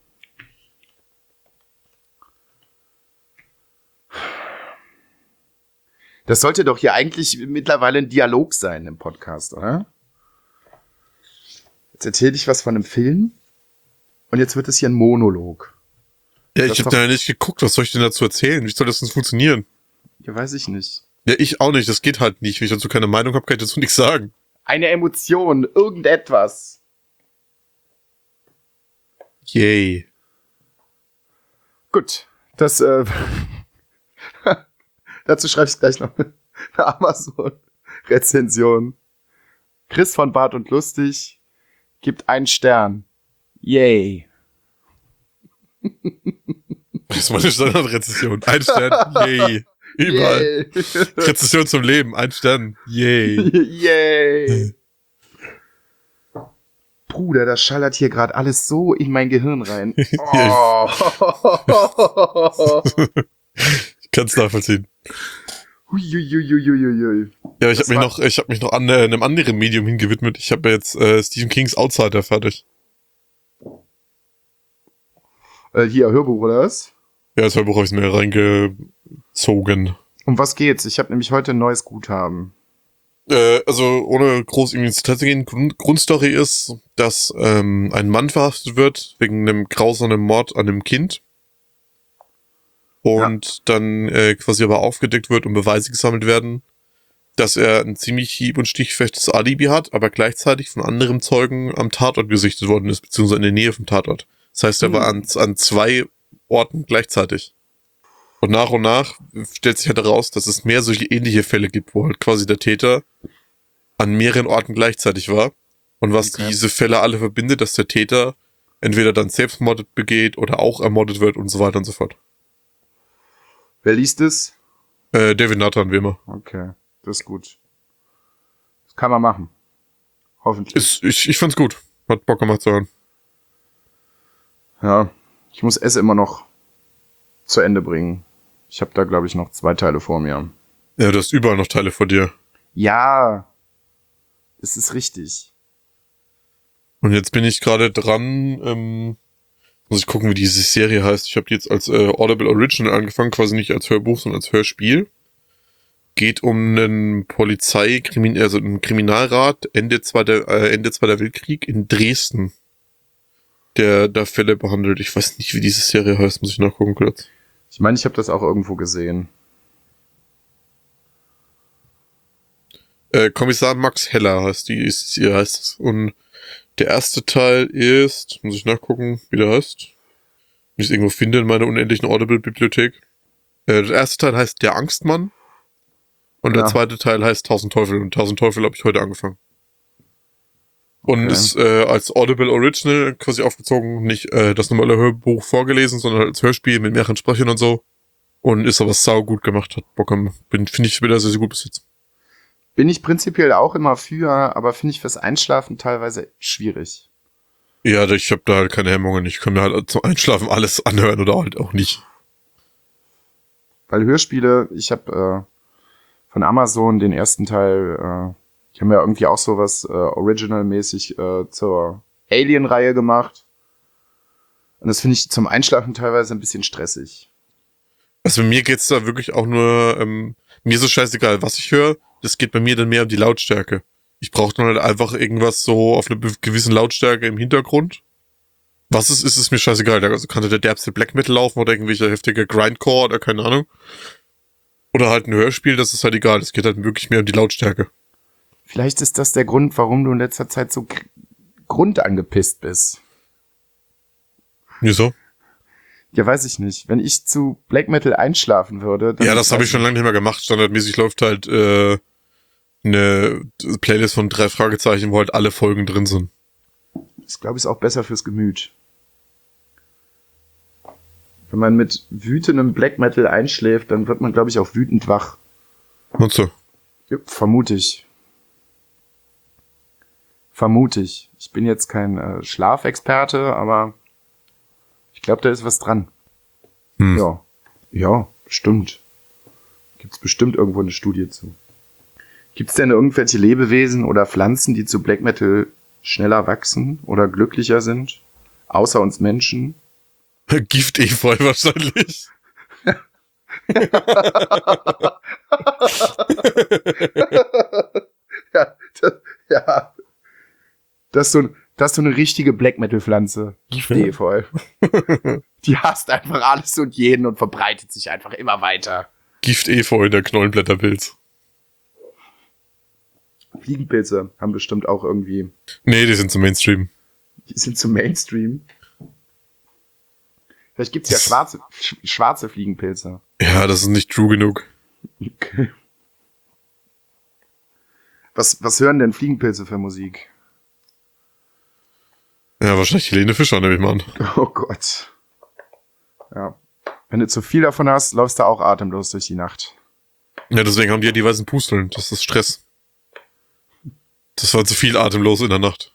Das sollte doch hier eigentlich mittlerweile ein Dialog sein im Podcast, oder? Jetzt erzähle ich was von einem Film und jetzt wird es hier ein Monolog. Ja, ich habe da nicht geguckt, was soll ich denn dazu erzählen? Wie soll das denn funktionieren? Ja, weiß ich nicht. Ja, ich auch nicht, das geht halt nicht. Wenn ich dazu keine Meinung habe, kann ich dazu nichts sagen. Eine Emotion, irgendetwas. Yay. Gut, das dazu schreibe ich gleich noch eine Amazon-Rezension. Chris von Bart und Lustig gibt 1 Stern. Yay. Das ist meine Standardrezession. 1 Stern, yay. Überall. Yay. Rezession zum Leben, 1 Stern, yay. Yay. Bruder, das schallert hier gerade alles so in mein Gehirn rein. Oh. Ich kann es nachvollziehen. Huiuiuiuiui. Ja, ich habe mich noch an einem anderen Medium hingewidmet. Ich habe jetzt Stephen Kings Outsider fertig. Hier, Hörbuch, oder was? Ja, das Hörbuch habe ich mir reingezogen. Um was geht's? Ich habe nämlich heute ein neues Guthaben. Also ohne groß irgendwie ins Detail zu gehen, Grundstory ist, dass ein Mann verhaftet wird wegen einem grausamen Mord an einem Kind. Und dann quasi aber aufgedeckt wird und Beweise gesammelt werden, dass er ein ziemlich hieb- und stichfestes Alibi hat, aber gleichzeitig von anderen Zeugen am Tatort gesichtet worden ist, beziehungsweise in der Nähe vom Tatort. Das heißt, er war an 2 Orten gleichzeitig. Und nach stellt sich halt heraus, dass es mehr solche ähnliche Fälle gibt, wo halt quasi der Täter an mehreren Orten gleichzeitig war. Und was diese Fälle alle verbindet, dass der Täter entweder dann Selbstmord begeht oder auch ermordet wird und so weiter und so fort. Wer liest es? David Nathan, wie immer. Okay, das ist gut. Das kann man machen. Hoffentlich. Ich fand's gut. Hat Bock gemacht zu hören. Ja, ich muss es immer noch zu Ende bringen. Ich habe da, glaube ich, noch 2 Teile vor mir. Ja, du hast überall noch Teile vor dir. Ja, es ist richtig. Und jetzt bin ich gerade dran, muss ich gucken, wie diese Serie heißt. Ich habe die jetzt als Audible Original angefangen, quasi nicht als Hörbuch, sondern als Hörspiel. Geht um einen also einen Kriminalrat, Ende Zweiter Weltkrieg in Dresden, der da Fälle behandelt. Ich weiß nicht, wie diese Serie heißt, muss ich nachgucken kurz. Ich meine, ich habe das auch irgendwo gesehen. Kommissar Max Heller heißt es. Und der erste Teil ist, muss ich nachgucken, wie der heißt. Wenn ich es irgendwo finde in meiner unendlichen Audible-Bibliothek. Der erste Teil heißt Der Angstmann. Und der zweite Teil heißt 1000 Teufel. Und 1000 Teufel habe ich heute angefangen. Und ist als Audible Original quasi aufgezogen, nicht das normale Hörbuch vorgelesen, sondern als Hörspiel mit mehreren Sprechern und so. Und ist aber sau gut gemacht, hat Bock am, finde ich wieder sehr, sehr gut bis jetzt. Bin ich prinzipiell auch immer für, aber finde ich fürs Einschlafen teilweise schwierig. Ja, ich habe da halt keine Hemmungen. Ich kann mir halt zum Einschlafen alles anhören oder halt auch nicht. Weil Hörspiele, ich habe von Amazon den ersten Teil, ich habe ja irgendwie auch sowas Original-mäßig zur Alien-Reihe gemacht. Und das finde ich zum Einschlafen teilweise ein bisschen stressig. Also bei mir geht's da wirklich auch nur, mir ist es scheißegal, was ich höre. Das geht bei mir dann mehr um die Lautstärke. Ich brauche dann halt einfach irgendwas so auf eine gewissen Lautstärke im Hintergrund. Was es ist mir scheißegal. Also kann der derbste Black Metal laufen oder irgendwelche heftige Grindcore oder keine Ahnung. Oder halt ein Hörspiel, das ist halt egal. Es geht halt wirklich mehr um die Lautstärke. Vielleicht ist das der Grund, warum du in letzter Zeit so grundangepisst bist. Wieso? Ja, weiß ich nicht. Wenn ich zu Black Metal einschlafen würde... Dann ja, das habe ich schon lange nicht mehr gemacht. Standardmäßig läuft halt eine Playlist von 3 Fragezeichen, wo halt alle Folgen drin sind. Das, glaube ich, ist auch besser fürs Gemüt. Wenn man mit wütendem Black Metal einschläft, dann wird man, glaube ich, auch wütend wach. Und so. Ja, vermute ich. Ich bin jetzt kein Schlafexperte, aber Ich glaube, da ist was dran. Hm. Ja. Ja, stimmt. Gibt's bestimmt irgendwo eine Studie zu. Gibt's denn irgendwelche Lebewesen oder Pflanzen, die zu Black Metal schneller wachsen oder glücklicher sind? Außer uns Menschen? Gift-Efeu wahrscheinlich. Ja. Das ist so eine richtige Black Metal Pflanze. Gift-Efeu. Die hasst einfach alles und jeden und verbreitet sich einfach immer weiter. Gift-Efeu in der Knollenblätterpilz. Fliegenpilze haben bestimmt auch irgendwie. Nee, die sind zum Mainstream. Die sind zum Mainstream. Vielleicht gibt's ja schwarze Fliegenpilze. Ja, das ist nicht true genug. Okay. Was hören denn Fliegenpilze für Musik? Ja, wahrscheinlich Helene Fischer, nehme ich mal an. Oh Gott. Ja. Wenn du zu viel davon hast, läufst du auch atemlos durch die Nacht. Ja, deswegen haben die ja die weißen Pusteln. Das ist Stress. Das war zu viel atemlos in der Nacht.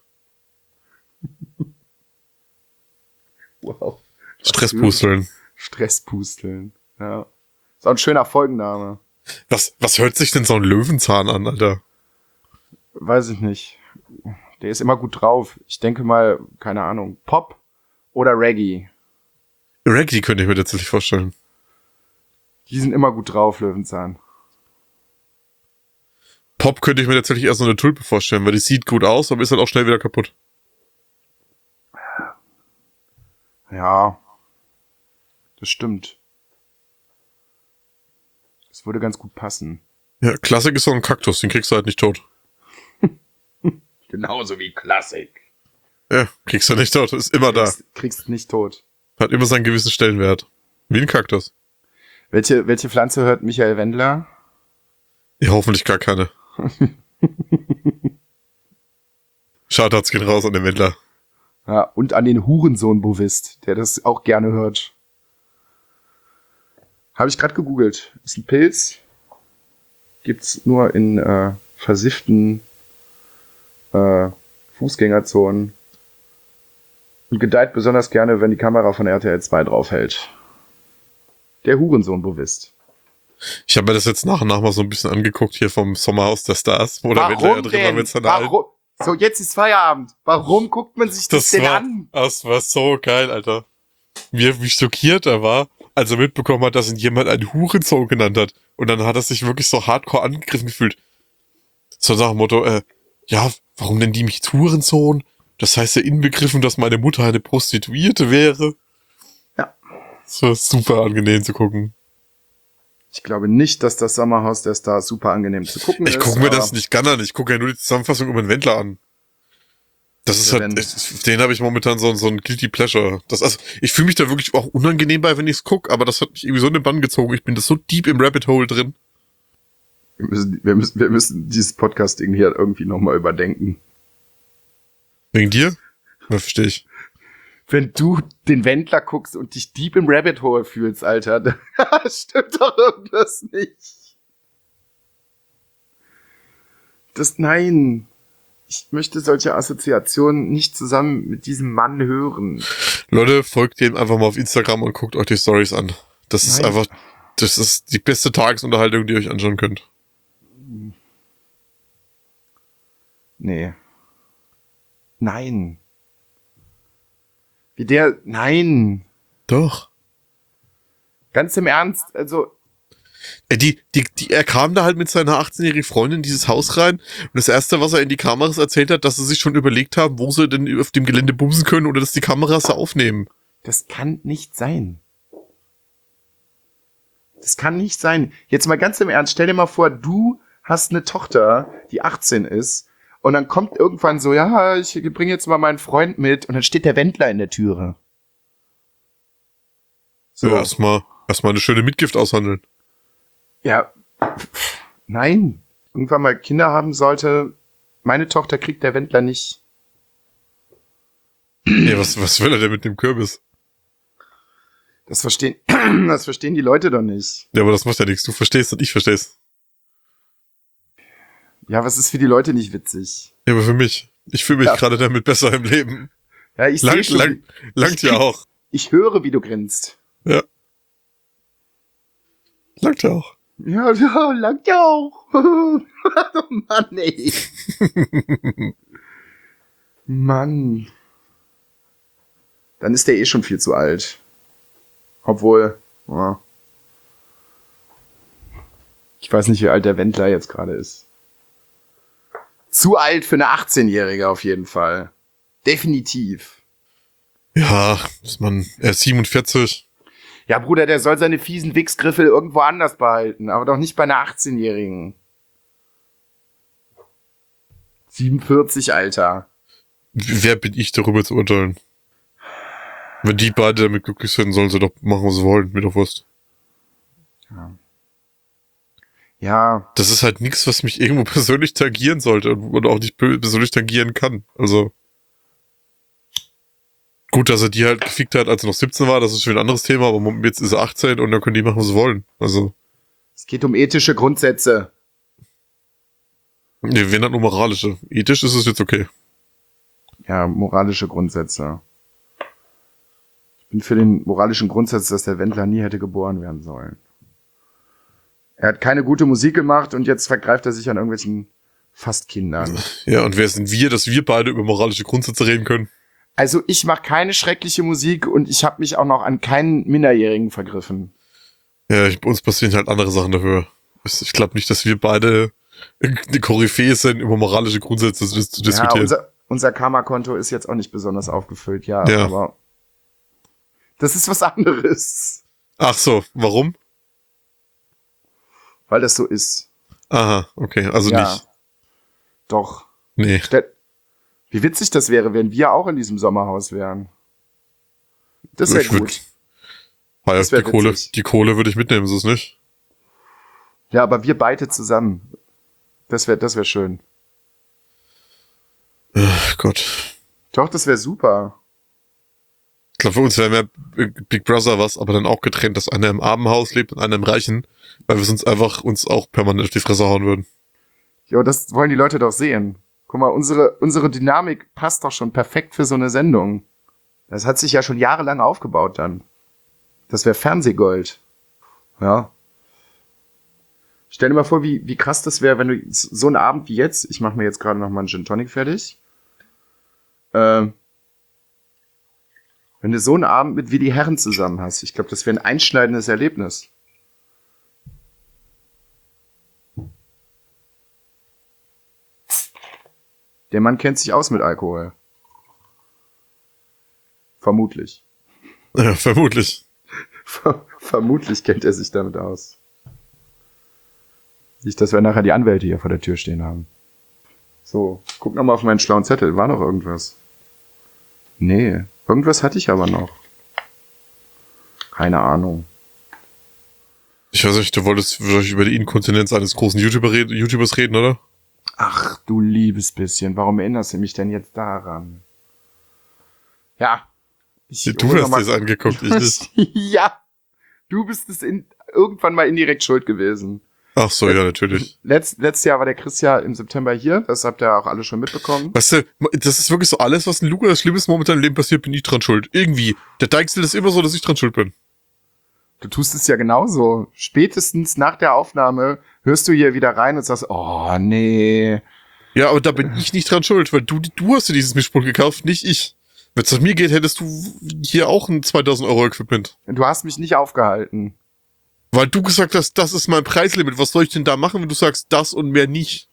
Wow. Stresspusteln. Stresspusteln. Ja. Ist auch ein schöner Folgenname. Was hört sich denn so ein Löwenzahn an, Alter? Weiß ich nicht. Der ist immer gut drauf. Ich denke mal, keine Ahnung, Pop oder Reggae. Reggae könnte ich mir tatsächlich vorstellen. Die sind immer gut drauf, Löwenzahn. Pop könnte ich mir tatsächlich erst so eine Tulpe vorstellen, weil die sieht gut aus, aber ist halt auch schnell wieder kaputt. Ja. Das stimmt. Das würde ganz gut passen. Ja, Klassik ist so ein Kaktus, den kriegst du halt nicht tot. Genauso wie Klassik. Ja, kriegst du nicht tot, ist immer da. Kriegst nicht tot. Hat immer seinen gewissen Stellenwert. Wie ein Kaktus. Welche Pflanze hört Michael Wendler? Ja, hoffentlich gar keine. Shoutouts gehen raus an den Wendler. Ja, und an den Hurensohn-Bovist, der das auch gerne hört. Habe ich gerade gegoogelt. Ist ein Pilz. Gibt's nur in versifften Fußgängerzonen. Und gedeiht besonders gerne, wenn die Kamera von RTL 2 draufhält. Der Hurensohn-Bovist. Ich habe mir das jetzt nach und nach mal so ein bisschen angeguckt hier vom Sommerhaus der Stars, wo der Wendler ja drin war mit seiner alten. Warum? So, jetzt ist Feierabend. Warum guckt man sich das denn an? Das war so geil, Alter. Wie schockiert er war, als er mitbekommen hat, dass ihn jemand einen Hurensohn genannt hat. Und dann hat er sich wirklich so hardcore angegriffen gefühlt. So nach dem Motto, ja, warum nennen die mich Hurensohn? Das heißt ja inbegriffen, dass meine Mutter eine Prostituierte wäre. Ja. Das war super angenehm zu gucken. Ich glaube nicht, dass das Sommerhaus der Stars super angenehm zu gucken ist. Ich gucke mir das nicht gerne an. Ich gucke ja nur die Zusammenfassung über den Wendler an. Das ist halt, den habe ich momentan so ein Guilty Pleasure. Also, ich fühle mich da wirklich auch unangenehm bei, wenn ich es gucke, aber das hat mich irgendwie so in den Bann gezogen. Ich bin das so deep im Rabbit Hole drin. Wir müssen dieses Podcasting hier irgendwie nochmal überdenken. Wegen dir? Ja, verstehe ich. Wenn du den Wendler guckst und dich deep im Rabbit Hole fühlst, Alter, dann stimmt doch irgendwas nicht. Nein. Ich möchte solche Assoziationen nicht zusammen mit diesem Mann hören. Leute, folgt dem einfach mal auf Instagram und guckt euch die Stories an. Das ist einfach, das ist die beste Tagesunterhaltung, die ihr euch anschauen könnt. Nee. Nein. Nein. Doch. Ganz im Ernst, also. Er kam da halt mit seiner 18-jährigen Freundin in dieses Haus rein und das Erste, was er in die Kameras erzählt hat, dass sie sich schon überlegt haben, wo sie denn auf dem Gelände bumsen können oder dass die Kameras da aufnehmen. Das kann nicht sein. Das kann nicht sein. Jetzt mal ganz im Ernst, stell dir mal vor, du hast eine Tochter, die 18 ist und dann kommt irgendwann so, ja, ich bringe jetzt mal meinen Freund mit und dann steht der Wendler in der Türe. So. Ja, erstmal eine schöne Mitgift aushandeln. Ja, nein. Irgendwann mal Kinder haben sollte, meine Tochter kriegt der Wendler nicht. Ja, was will er denn mit dem Kürbis? Das verstehen die Leute doch nicht. Ja, aber das macht ja nichts. Du verstehst und ich versteh's. Ja, was ist für die Leute nicht witzig? Ja, aber für mich. Ich fühle mich gerade damit besser im Leben. Ja, ich sehe schon. Langt ja auch. Ich höre, wie du grinst. Ja. Langt ja auch. Ja, langt ja auch. Oh Mann, ey. Mann. Dann ist der schon viel zu alt. Obwohl, ja. Ich weiß nicht, wie alt der Wendler jetzt gerade ist. Zu alt für eine 18-Jährige auf jeden Fall. Definitiv. Ja, er ist 47. Ja, Bruder, der soll seine fiesen Wichsgriffel irgendwo anders behalten, aber doch nicht bei einer 18-Jährigen. 47, Alter. Wer bin ich, darüber zu urteilen? Wenn die beide damit glücklich sind, sollen sie doch machen, was sie wollen. Mir doch Wurst. Ja. Das ist halt nichts, was mich irgendwo persönlich tangieren sollte und auch nicht persönlich tangieren kann. Also gut, dass er die halt gefickt hat, als er noch 17 war, das ist schon ein anderes Thema, aber jetzt ist er 18 und dann können die machen, was sie wollen. Also Es geht um ethische Grundsätze. nee, wenn dann nur moralische. Ethisch ist es jetzt okay. Ja, moralische Grundsätze. Ich bin für den moralischen Grundsatz, dass der Wendler nie hätte geboren werden sollen. Er hat keine gute Musik gemacht und jetzt vergreift er sich an irgendwelchen Fastkindern. Ja, und wer sind wir, dass wir beide über moralische Grundsätze reden können? Also ich mache keine schreckliche Musik und ich habe mich auch noch an keinen Minderjährigen vergriffen. Ja, bei uns passieren halt andere Sachen dafür. Ich glaube nicht, dass wir beide eine Koryphäe sind, über moralische Grundsätze zu diskutieren. Ja, unser Karma-Konto ist jetzt auch nicht besonders aufgefüllt, ja, aber das ist was anderes. Ach so, warum? Weil das so ist. Aha, okay, also ja, nicht. Doch. Nee. Wie witzig das wäre, wenn wir auch in diesem Sommerhaus wären. Das wäre gut. Das wär die Kohle würde ich mitnehmen, ist es nicht? Ja, aber wir beide zusammen. Das wär schön. Ach Gott. Doch, das wäre super. Ich glaube, für uns wäre mehr Big Brother was, aber dann auch getrennt, dass einer im armen Haus lebt und einer im reichen, weil wir sonst einfach uns auch permanent auf die Fresse hauen würden. Ja, das wollen die Leute doch sehen. Guck mal, unsere Dynamik passt doch schon perfekt für so eine Sendung. Das hat sich ja schon jahrelang aufgebaut dann. Das wäre Fernsehgold. Ja. Stell dir mal vor, wie krass das wäre, wenn du so einen Abend wie jetzt, ich mache mir jetzt gerade noch mal einen Gin Tonic fertig, wenn du so einen Abend mit Willi Herren zusammen hast. Ich glaube, das wäre ein einschneidendes Erlebnis. Der Mann kennt sich aus mit Alkohol. Vermutlich. Ja, vermutlich. Vermutlich kennt er sich damit aus. Nicht, dass wir nachher die Anwälte hier vor der Tür stehen haben. So, guck noch mal auf meinen schlauen Zettel. War noch irgendwas? Nee, irgendwas hatte ich aber noch. Keine Ahnung. Ich weiß nicht, du wolltest über die Inkontinenz eines großen YouTubers reden, oder? Ach, du liebes bisschen. Warum erinnerst du mich denn jetzt daran? Ja. Du hast dir das angeguckt, ich nicht. Ja. Du bist es irgendwann mal indirekt schuld gewesen. Ach so, ja, natürlich. Letztes Jahr war der Chris ja im September hier. Das habt ihr auch alle schon mitbekommen. Weißt du, das ist wirklich so alles, was in Lukas Schlimmes momentan im Leben passiert, bin ich dran schuld. Irgendwie. Der Deichsel ist immer so, dass ich dran schuld bin. Du tust es ja genauso. Spätestens nach der Aufnahme hörst du hier wieder rein und sagst, oh, nee. Ja, aber da bin ich nicht dran schuld, weil du hast dir dieses Mischpult gekauft, nicht ich. Wenn es nach mir geht, hättest du hier auch ein 2000 Euro Equipment. Du hast mich nicht aufgehalten. Weil du gesagt hast, das ist mein Preislimit. Was soll ich denn da machen, wenn du sagst, das und mehr nicht?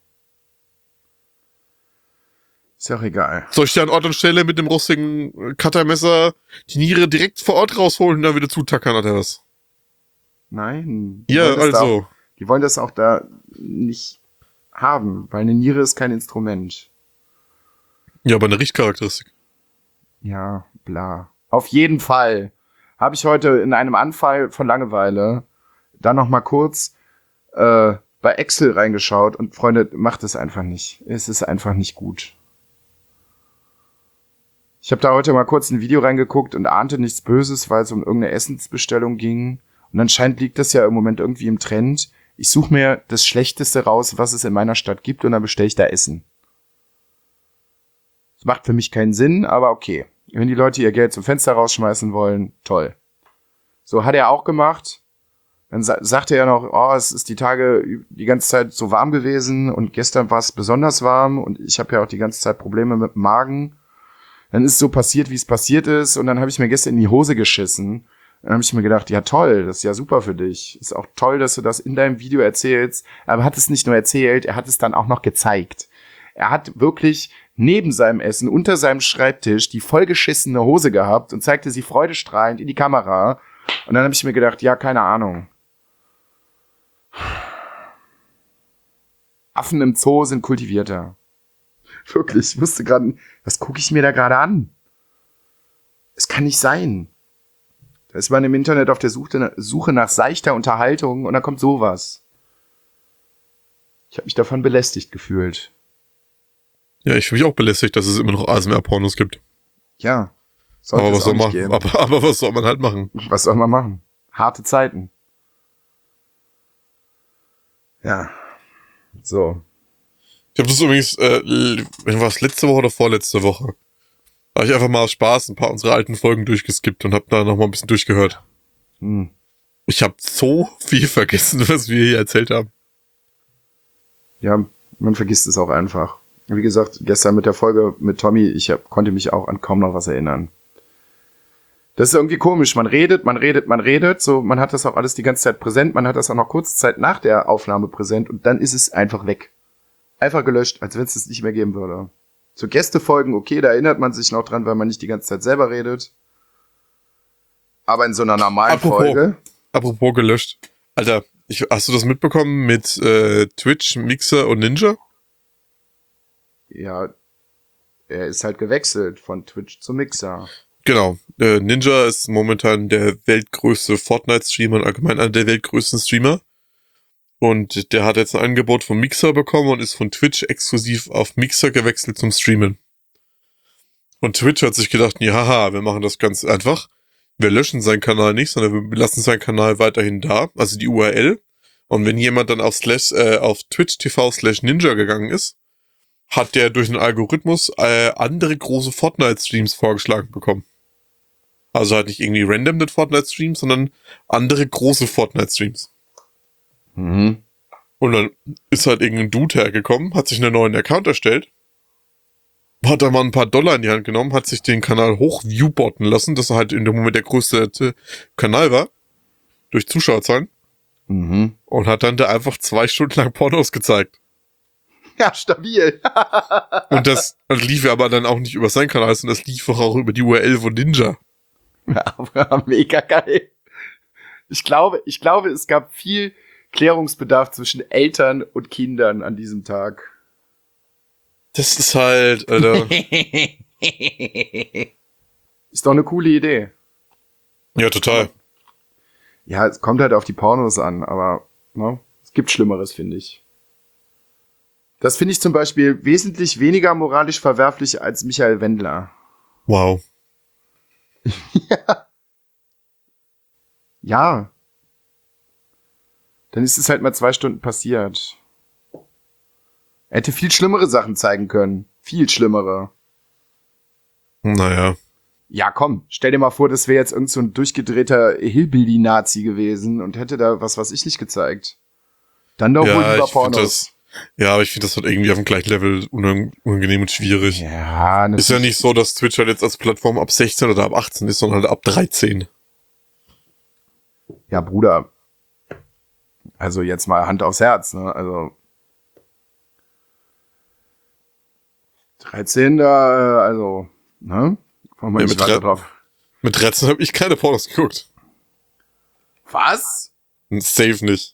Ist ja auch egal. Soll ich dir an Ort und Stelle mit dem rostigen Cuttermesser die Niere direkt vor Ort rausholen und dann wieder zutackern oder was? Nein. Ja, also. Die wollen das auch da nicht haben, weil eine Niere ist kein Instrument. Ja, aber eine Richtcharakteristik. Ja, bla. Auf jeden Fall habe ich heute in einem Anfall von Langeweile dann noch mal kurz bei Excel reingeschaut und Freunde, macht es einfach nicht. Es ist einfach nicht gut. Ich habe da heute mal kurz ein Video reingeguckt und ahnte nichts Böses, weil es um irgendeine Essensbestellung ging. Und anscheinend liegt das ja im Moment irgendwie im Trend. Ich suche mir das Schlechteste raus, was es in meiner Stadt gibt und dann bestelle ich da Essen. Das macht für mich keinen Sinn, aber okay. Wenn die Leute ihr Geld zum Fenster rausschmeißen wollen, toll. So hat er auch gemacht. Dann sagte er noch, oh, es ist die Tage die ganze Zeit so warm gewesen und gestern war es besonders warm und ich habe ja auch die ganze Zeit Probleme mit dem Magen. Dann ist es so passiert, wie es passiert ist und dann habe ich mir gestern in die Hose geschissen. Dann habe ich mir gedacht, ja toll, das ist ja super für dich. Ist auch toll, dass du das in deinem Video erzählst. Aber er hat es nicht nur erzählt, er hat es dann auch noch gezeigt. Er hat wirklich neben seinem Essen, unter seinem Schreibtisch, die vollgeschissene Hose gehabt und zeigte sie freudestrahlend in die Kamera. Und dann habe ich mir gedacht, ja, keine Ahnung. Affen im Zoo sind kultivierter. Wirklich, ich wusste gerade, was gucke ich mir da gerade an? Es kann nicht sein. Da ist man im Internet auf der Suche nach seichter Unterhaltung und dann kommt sowas. Ich habe mich davon belästigt gefühlt. Ja, ich fühle mich auch belästigt, dass es immer noch ASMR-Pornos gibt. Ja. Aber was soll man halt machen? Was soll man machen? Harte Zeiten. Ja. So. Ich habe das übrigens, war es letzte Woche oder vorletzte Woche? Da habe ich einfach mal aus Spaß ein paar unserer alten Folgen durchgeskippt und habe da noch mal ein bisschen durchgehört. Ich habe so viel vergessen, was wir hier erzählt haben. Ja, man vergisst es auch einfach. Wie gesagt, gestern mit der Folge mit Tommy, konnte mich auch an kaum noch was erinnern. Das ist irgendwie komisch. Man redet. So, man hat das auch alles die ganze Zeit präsent. Man hat das auch noch kurze Zeit nach der Aufnahme präsent und dann ist es einfach weg. Einfach gelöscht, als wenn es nicht mehr geben würde. So Gästefolgen, okay, da erinnert man sich noch dran, weil man nicht die ganze Zeit selber redet. Aber in so einer normalen Folge. Apropos gelöscht. Alter, hast du das mitbekommen mit Twitch, Mixer und Ninja? Ja, er ist halt gewechselt von Twitch zu Mixer. Genau. Ninja ist momentan der weltgrößte Fortnite-Streamer und allgemein einer der weltgrößten Streamer. Und der hat jetzt ein Angebot vom Mixer bekommen und ist von Twitch exklusiv auf Mixer gewechselt zum Streamen. Und Twitch hat sich gedacht, ja, haha, wir machen das ganz einfach. Wir löschen seinen Kanal nicht, sondern wir lassen seinen Kanal weiterhin da, also die URL. Und wenn jemand dann auf Twitch TV/Ninja gegangen ist, hat der durch einen Algorithmus andere große Fortnite-Streams vorgeschlagen bekommen. Also halt nicht irgendwie randomnet Fortnite-Streams, sondern andere große Fortnite-Streams. Und dann ist halt irgendein Dude hergekommen, hat sich einen neuen Account erstellt, hat da mal ein paar Dollar in die Hand genommen, hat sich den Kanal hoch-viewbotten lassen, dass er halt in dem Moment der größte Kanal war, durch Zuschauerzahlen, und hat dann da einfach 2 Stunden lang Pornos gezeigt. Ja, stabil. Und das lief ja aber dann auch nicht über seinen Kanal, sondern das lief auch über die URL von Ninja. Ja, mega geil. Ich glaube, es gab viel Klärungsbedarf zwischen Eltern und Kindern an diesem Tag. Das ist halt, Alter. Ist doch eine coole Idee. Ja, total. Ja, es kommt halt auf die Pornos an, aber ne, es gibt Schlimmeres, finde ich. Das finde ich zum Beispiel wesentlich weniger moralisch verwerflich als Michael Wendler. Wow. Ja. Dann ist es halt mal 2 Stunden passiert. Er hätte viel schlimmere Sachen zeigen können. Viel schlimmere. Naja. Ja, komm, stell dir mal vor, das wäre jetzt irgend so ein durchgedrehter Hillbilly-Nazi gewesen und hätte da was weiß ich nicht gezeigt. Dann doch wohl lieber Pornos. Ja, aber ich finde das halt irgendwie auf dem gleichen Level unangenehm und schwierig. Ja, natürlich. Ist ja nicht so, dass Twitch halt jetzt als Plattform ab 16 oder ab 18 ist, sondern halt ab 13. Ja, Bruder. Also jetzt mal Hand aufs Herz, ne? Also 13 da, also, ne? Kommen wir nicht weiter drauf. Mit 13 habe ich keine Pornos geguckt. Was? Safe nicht.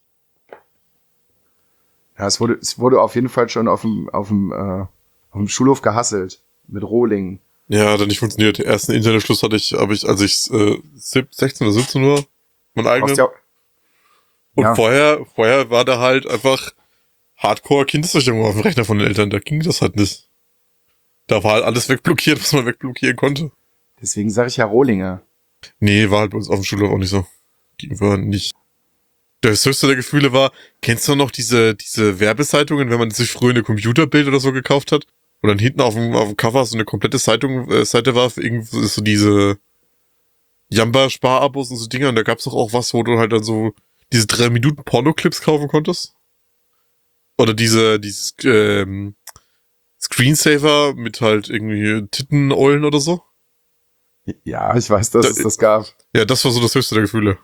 Ja, es wurde auf jeden Fall schon auf dem Schulhof gehasselt. Mit Rohlingen. Ja, hat nicht funktioniert. Den ersten Internetschluss habe ich, als ich 16 oder 17 Uhr, mein eigenen. Ja. Und vorher war da halt einfach Hardcore-Kindeserstellung auf dem Rechner von den Eltern. Da ging das halt nicht. Da war halt alles wegblockiert, was man wegblockieren konnte. Deswegen sage ich ja Rohlinge. Nee, war halt bei uns auf dem Schulhof auch nicht so. Ging war nicht. Das höchste der Gefühle war, kennst du noch diese Werbezeitungen, wenn man sich früher eine Computerbild oder so gekauft hat? Und dann hinten auf dem Cover so eine komplette Seite war für irgendwie so diese Jamba-Sparabos und so Dinger. Und da gab's doch auch was, wo du halt dann so diese 3 Minuten Pornoclips kaufen konntest. Oder dieses Screensaver mit halt irgendwie Titteneulen oder so. Ja, ich weiß, dass es das gab. Ja, das war so das höchste der Gefühle.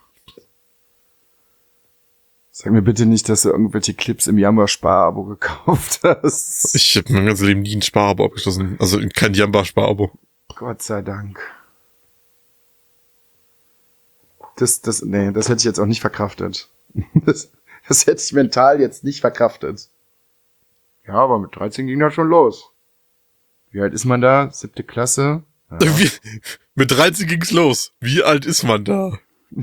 Sag mir bitte nicht, dass du irgendwelche Clips im Jamba-Sparabo gekauft hast. Ich habe mein ganzes Leben nie ein Sparabo abgeschlossen. Also kein Jamba-Sparabo. Gott sei Dank. Das hätte ich jetzt auch nicht verkraftet. Das hätte ich mental jetzt nicht verkraftet. Ja, aber mit 13 ging das schon los. Wie alt ist man da? 7. Klasse? Ja. Mit 13 ging's los. Wie alt ist man da?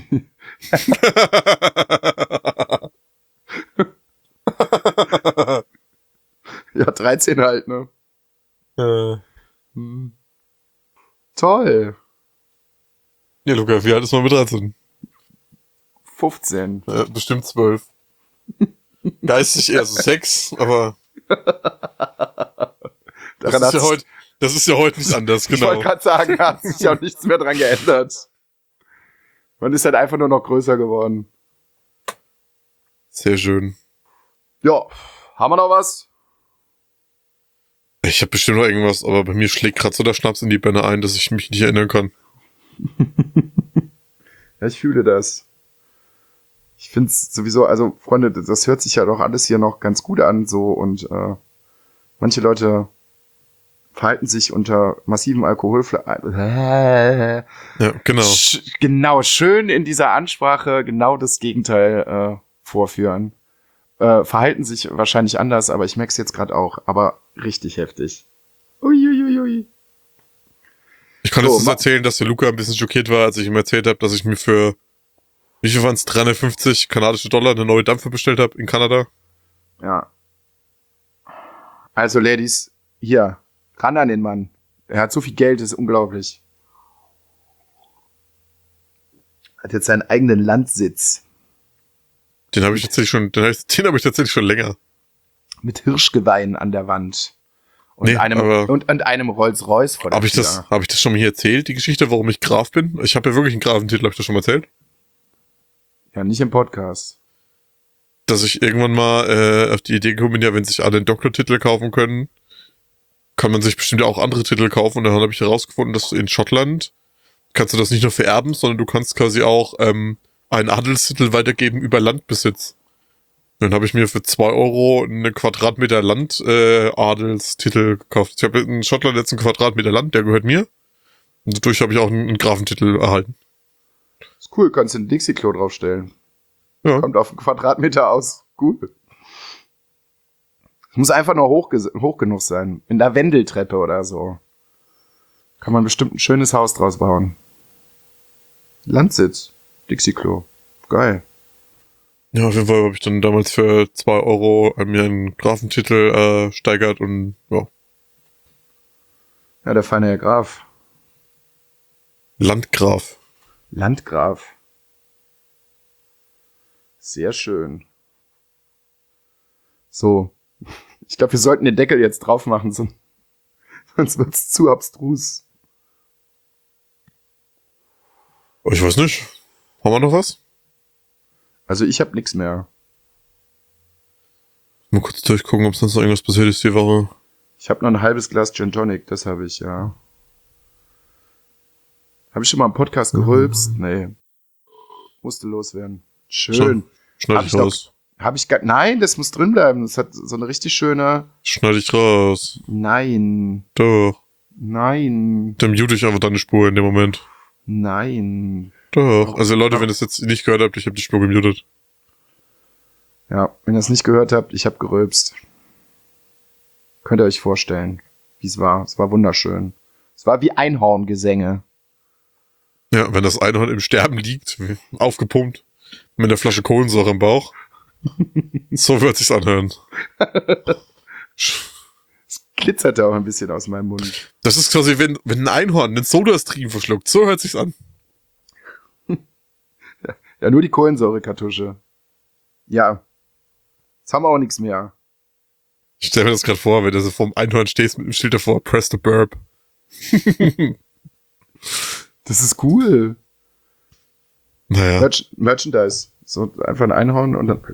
Ja, 13 halt, ne? Toll. Ja, Luca, wie alt ist man mit 13? 15. Bestimmt 12. Geistig eher so 6, aber das ist ja heute nicht anders, genau. Ich wollte gerade sagen, da hat sich auch nichts mehr dran geändert. Man ist halt einfach nur noch größer geworden. Sehr schön. Ja, haben wir noch was? Ich habe bestimmt noch irgendwas, aber bei mir schlägt gerade so der Schnaps in die Birne ein, dass ich mich nicht erinnern kann. Ja, ich fühle das. Ich finde es sowieso, also Freunde, das hört sich ja doch alles hier noch ganz gut an, so, und manche Leute verhalten sich unter massivem Ja, genau. Genau, schön in dieser Ansprache genau das Gegenteil vorführen. Verhalten sich wahrscheinlich anders, aber ich merke es jetzt gerade auch, aber richtig heftig. Uiuiui. Ich kann jetzt erzählen, dass der Luca ein bisschen schockiert war, als ich ihm erzählt habe, dass ich mir für, wie viel waren es, 350 kanadische Dollar eine neue Dampfe bestellt habe in Kanada. Ja. Also, Ladies, hier, ran an den Mann. Er hat so viel Geld, das ist unglaublich. Hat jetzt seinen eigenen Landsitz. Den habe ich tatsächlich schon länger. Mit Hirschgeweihen an der Wand. Und einem Rolls-Royce vor der Habe ich das schon mal hier erzählt, die Geschichte, warum ich Graf bin? Ich habe ja wirklich einen Grafentitel, habe ich das schon mal erzählt? Ja, nicht im Podcast. Dass ich irgendwann mal auf die Idee gekommen bin, ja, wenn sich alle einen Doktortitel kaufen können, kann man sich bestimmt auch andere Titel kaufen. Und dann habe ich herausgefunden, dass in Schottland kannst du das nicht nur vererben, sondern du kannst quasi auch einen Adelstitel weitergeben über Landbesitz. Dann habe ich mir für 2 Euro einen Quadratmeter Land Adelstitel gekauft. Ich habe in Schottland jetzt einen Quadratmeter Land, der gehört mir. Und dadurch habe ich auch einen Grafentitel erhalten. Ist cool, kannst du ein Dixie-Klo draufstellen. Ja. Kommt auf einen Quadratmeter aus. Cool. Es muss einfach nur hoch genug sein. In der Wendeltreppe oder so. Kann man bestimmt ein schönes Haus draus bauen. Landsitz. Dixie-Klo. Geil. Ja, auf jeden Fall habe ich dann damals für 2 Euro mir einen Grafentitel steigert und ja. Ja, der feine Herr Graf. Landgraf. Landgraf. Sehr schön. So. Ich glaube, wir sollten den Deckel jetzt drauf machen, sonst wird's zu abstrus. Oh, ich weiß nicht. Haben wir noch was? Also ich habe nichts mehr. Mal kurz durchgucken, ob sonst noch irgendwas passiert ist die Woche. Ich habe noch ein halbes Glas Gin Tonic, das habe ich, ja. Habe ich schon mal im Podcast gerülpst? Nee. Musste loswerden. Schön. Schneid ich raus. Nein, das muss drin bleiben. Das hat so eine richtig schöne... Schneid ich raus. Nein. Doch. Nein. Dann mute ich einfach deine Spur in dem Moment. Nein. Doch. Also Leute, wenn ihr es jetzt nicht gehört habt, ich habe die Spur gemutet. Ja, wenn ihr es nicht gehört habt, ich habe gerülpst. Könnt ihr euch vorstellen, wie es war. Es war wunderschön. Es war wie Einhorngesänge. Ja, wenn das Einhorn im Sterben liegt, aufgepumpt, mit einer Flasche Kohlensäure im Bauch. So wird sich's anhören. Es glitzerte auch ein bisschen aus meinem Mund. Das ist quasi, wenn ein Einhorn einen Sodastream verschluckt. So hört sich's an. Ja, nur die Kohlensäurekartusche. Ja. Jetzt haben wir auch nichts mehr. Ich stelle mir das gerade vor, wenn du so vorm Einhorn stehst mit dem Schild davor, press the burp. Das ist cool. Naja. Merchandise. So einfach ein Einhorn und dann.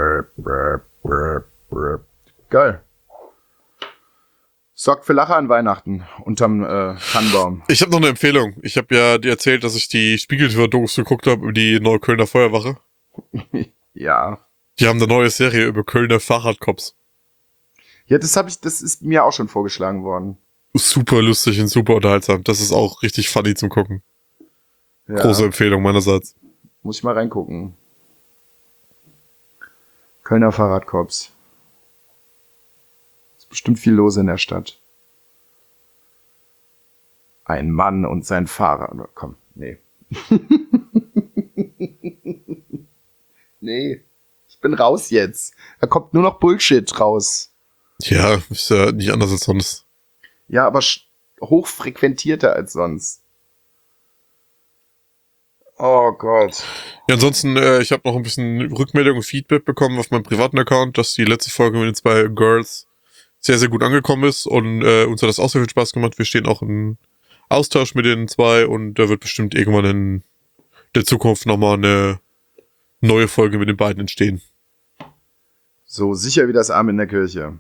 Geil. Sorgt für Lacher an Weihnachten unterm Tannenbaum. Ich habe noch eine Empfehlung. Ich habe ja dir erzählt, dass ich die Spiegeltür-Dokus geguckt habe über die Neuköllner Feuerwache. Ja. Die haben eine neue Serie über Kölner Fahrradcops. Ja, das ist mir auch schon vorgeschlagen worden. Super lustig und super unterhaltsam. Das ist auch richtig funny zum Gucken. Ja. Große Empfehlung meinerseits. Muss ich mal reingucken. Kölner Fahrradkorps. Ist bestimmt viel los in der Stadt. Ein Mann und sein Fahrrad. Komm, nee. Nee. Ich bin raus jetzt. Da kommt nur noch Bullshit raus. Ja, ist ja nicht anders als sonst. Ja, aber hochfrequentierter als sonst. Oh Gott. Ja, ansonsten, ich habe noch ein bisschen Rückmeldung und Feedback bekommen auf meinem privaten Account, dass die letzte Folge mit den 2 Girls sehr, sehr gut angekommen ist und uns hat das auch sehr viel Spaß gemacht. Wir stehen auch im Austausch mit den 2 und da wird bestimmt irgendwann in der Zukunft nochmal eine neue Folge mit den beiden entstehen. So sicher wie das Arm in der Kirche.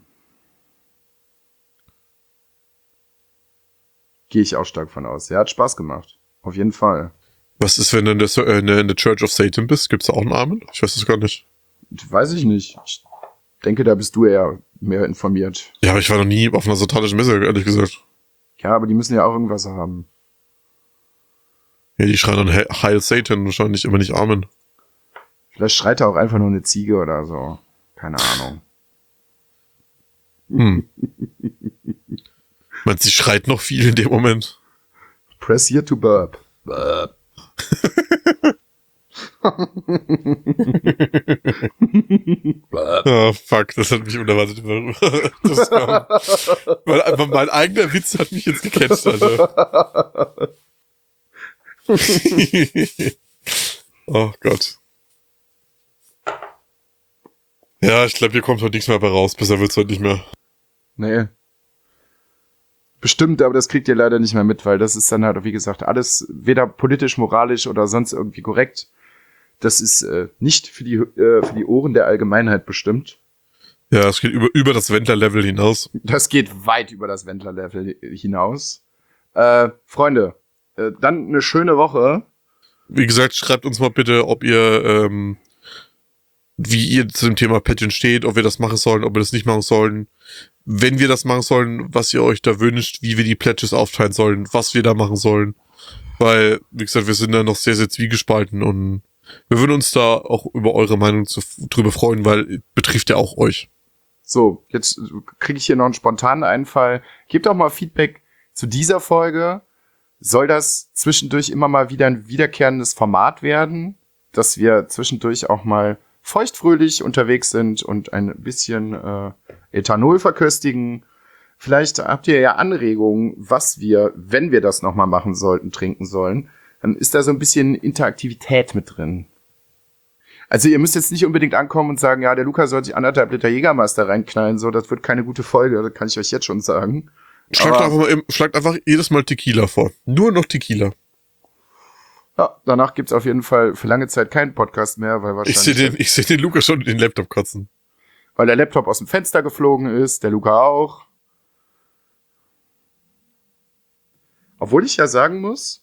Gehe ich auch stark von aus. Ja, hat Spaß gemacht. Auf jeden Fall. Was ist, wenn du in der Church of Satan bist? Gibt's da auch einen Amen? Ich weiß es gar nicht. Weiß ich nicht. Ich denke, da bist du eher mehr informiert. Ja, aber ich war noch nie auf einer satanischen Messe, ehrlich gesagt. Ja, aber die müssen ja auch irgendwas haben. Ja, die schreien dann Heil Satan, wahrscheinlich immer nicht Amen. Vielleicht schreit da auch einfach nur eine Ziege oder so. Keine Ahnung. Meinst du, sie schreit noch viel in dem Moment? Press here to burp. Burp. Oh, fuck, das hat mich unerwartet. Das kam. Weil einfach mein eigener Witz hat mich jetzt gecatcht, Alter. Oh Gott. Ja, ich glaube, hier kommt heute nichts mehr bei raus. Besser wird's heute nicht mehr. Nee. Bestimmt, aber das kriegt ihr leider nicht mehr mit, weil das ist dann halt, wie gesagt, alles weder politisch, moralisch oder sonst irgendwie korrekt. Das ist nicht für die Ohren der Allgemeinheit bestimmt. Ja, es geht über das Wendler-Level hinaus. Das geht weit über das Wendler-Level hinaus. Freunde, dann eine schöne Woche. Wie gesagt, schreibt uns mal bitte, ob ihr, wie ihr zu dem Thema Patreon steht, ob wir das machen sollen, ob wir das nicht machen sollen. Wenn wir das machen sollen, was ihr euch da wünscht, wie wir die Pledges aufteilen sollen, was wir da machen sollen. Weil, wie gesagt, wir sind da noch sehr, sehr zwiegespalten und wir würden uns da auch über eure Meinung drüber freuen, weil betrifft ja auch euch. So, jetzt kriege ich hier noch einen spontanen Einfall. Gebt doch mal Feedback zu dieser Folge. Soll das zwischendurch immer mal wieder ein wiederkehrendes Format werden, dass wir zwischendurch auch mal feuchtfröhlich unterwegs sind und ein bisschen Ethanol verköstigen? Vielleicht habt ihr ja Anregungen, was wir, wenn wir das nochmal machen sollten, trinken sollen. Dann ist da so ein bisschen Interaktivität mit drin. Also ihr müsst jetzt nicht unbedingt ankommen und sagen, ja, der Luca soll sich 1,5 Liter Jägermeister reinknallen, so, das wird keine gute Folge, das kann ich euch jetzt schon sagen. Schlagt einfach jedes Mal Tequila vor. Nur noch Tequila. Ja, danach gibt's auf jeden Fall für lange Zeit keinen Podcast mehr, weil wahrscheinlich... Ich seh den Luca schon in den Laptop kotzen. Weil der Laptop aus dem Fenster geflogen ist, der Luca auch. Obwohl ich ja sagen muss,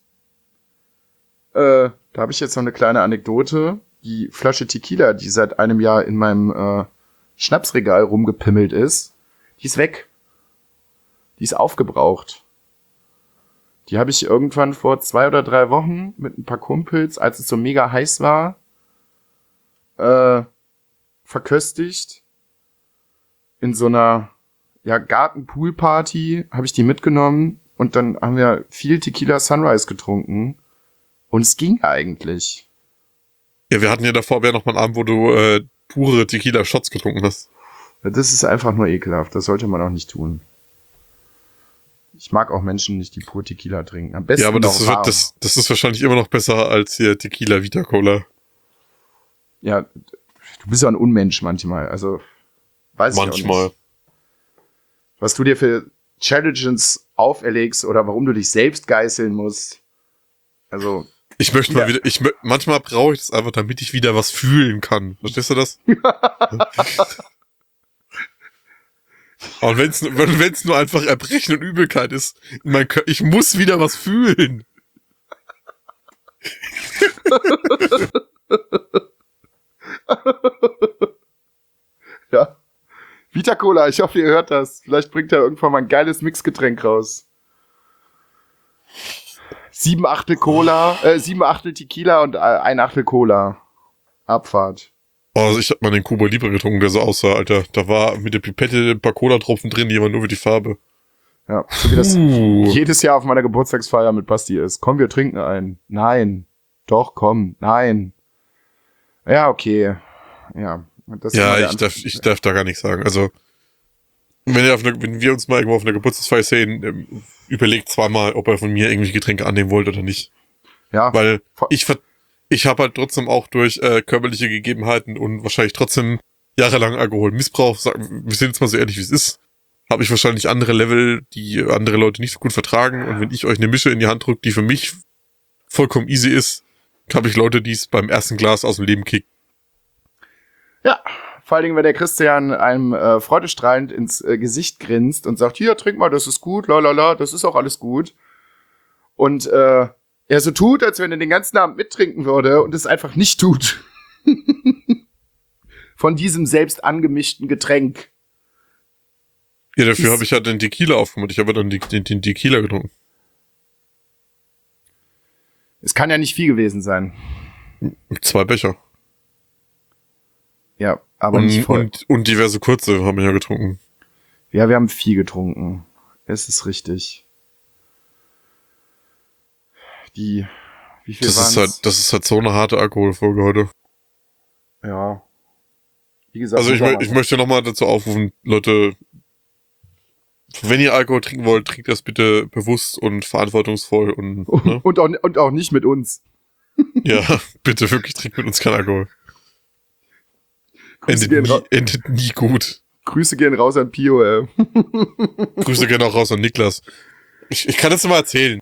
da habe ich jetzt noch eine kleine Anekdote. Die Flasche Tequila, die seit einem Jahr in meinem Schnapsregal rumgepimmelt ist, die ist weg. Die ist aufgebraucht. Die habe ich irgendwann vor 2 oder 3 Wochen mit ein paar Kumpels, als es so mega heiß war, verköstigt. In so einer Garten-Pool-Party habe ich die mitgenommen und dann haben wir viel Tequila Sunrise getrunken. Und es ging eigentlich. Ja, wir hatten ja davor noch mal einen Abend, wo du pure Tequila-Shots getrunken hast. Das ist einfach nur ekelhaft. Das sollte man auch nicht tun. Ich mag auch Menschen nicht, die pur Tequila trinken. Am besten ja, aber das ist wahrscheinlich immer noch besser als hier Tequila Vita Cola. Ja, du bist ja ein Unmensch manchmal. Also, weiß ich auch nicht. Manchmal. was du dir für Challenges auferlegst oder warum du dich selbst geißeln musst. Also. Ich möchte mal wieder, manchmal brauche ich das einfach, damit ich wieder was fühlen kann. Verstehst du das? Und wenn's nur einfach Erbrechen und Übelkeit ist, ich muss wieder was fühlen. Ja. Vita Cola, ich hoffe, ihr hört das. Vielleicht bringt er irgendwann mal ein geiles Mixgetränk raus. 7/8 Cola, 7/8 Tequila und 1/8 Cola. Abfahrt. Also ich hab mal den Cuba Libre getrunken, der so aussah, Alter. Da war mit der Pipette ein paar Cola-Tropfen drin, die waren nur für die Farbe. Ja, so wie das jedes Jahr auf meiner Geburtstagsfeier mit Basti ist. Komm, wir trinken einen. Nein. Doch, komm. Nein. Ja, okay. Ja. Das Ja, ich darf da gar nichts sagen. Also, wenn wir uns mal irgendwo auf einer Geburtstagsfeier sehen, überlegt zweimal, ob er von mir irgendwie Getränke annehmen wollte oder nicht. Ja. Weil ich habe halt trotzdem auch durch körperliche Gegebenheiten und wahrscheinlich trotzdem jahrelang Alkoholmissbrauch, wir sind jetzt mal so ehrlich, wie es ist, habe ich wahrscheinlich andere Level, die andere Leute nicht so gut vertragen. Und wenn ich euch eine Mische in die Hand drücke, die für mich vollkommen easy ist, habe ich Leute, die es beim ersten Glas aus dem Leben kicken. Ja, vor allen Dingen, wenn der Christian einem freudestrahlend ins Gesicht grinst und sagt, hier, trink mal, das ist gut, lalala, das ist auch alles gut. Und er so tut, als wenn er den ganzen Abend mittrinken würde und es einfach nicht tut. Von diesem selbst angemischten Getränk. Ja, dafür habe ich halt den Tequila aufgemacht. Ich habe dann den Tequila getrunken. Es kann ja nicht viel gewesen sein. 2 Becher. Ja, aber nicht voll. Und diverse kurze haben wir ja getrunken. Ja, wir haben viel getrunken. Es ist richtig. Wie viel waren's? Das ist halt so eine harte Alkoholfolge heute. Ja. Wie gesagt. Also ich möchte nochmal dazu aufrufen, Leute, wenn ihr Alkohol trinken wollt, trinkt das bitte bewusst und verantwortungsvoll und, ne? und auch nicht mit uns. Ja, bitte wirklich, trinkt mit uns kein Alkohol. Endet nie gut. Grüße gehen raus an Pio, ey. Grüße gehen auch raus an Niklas. Ich kann das mal erzählen.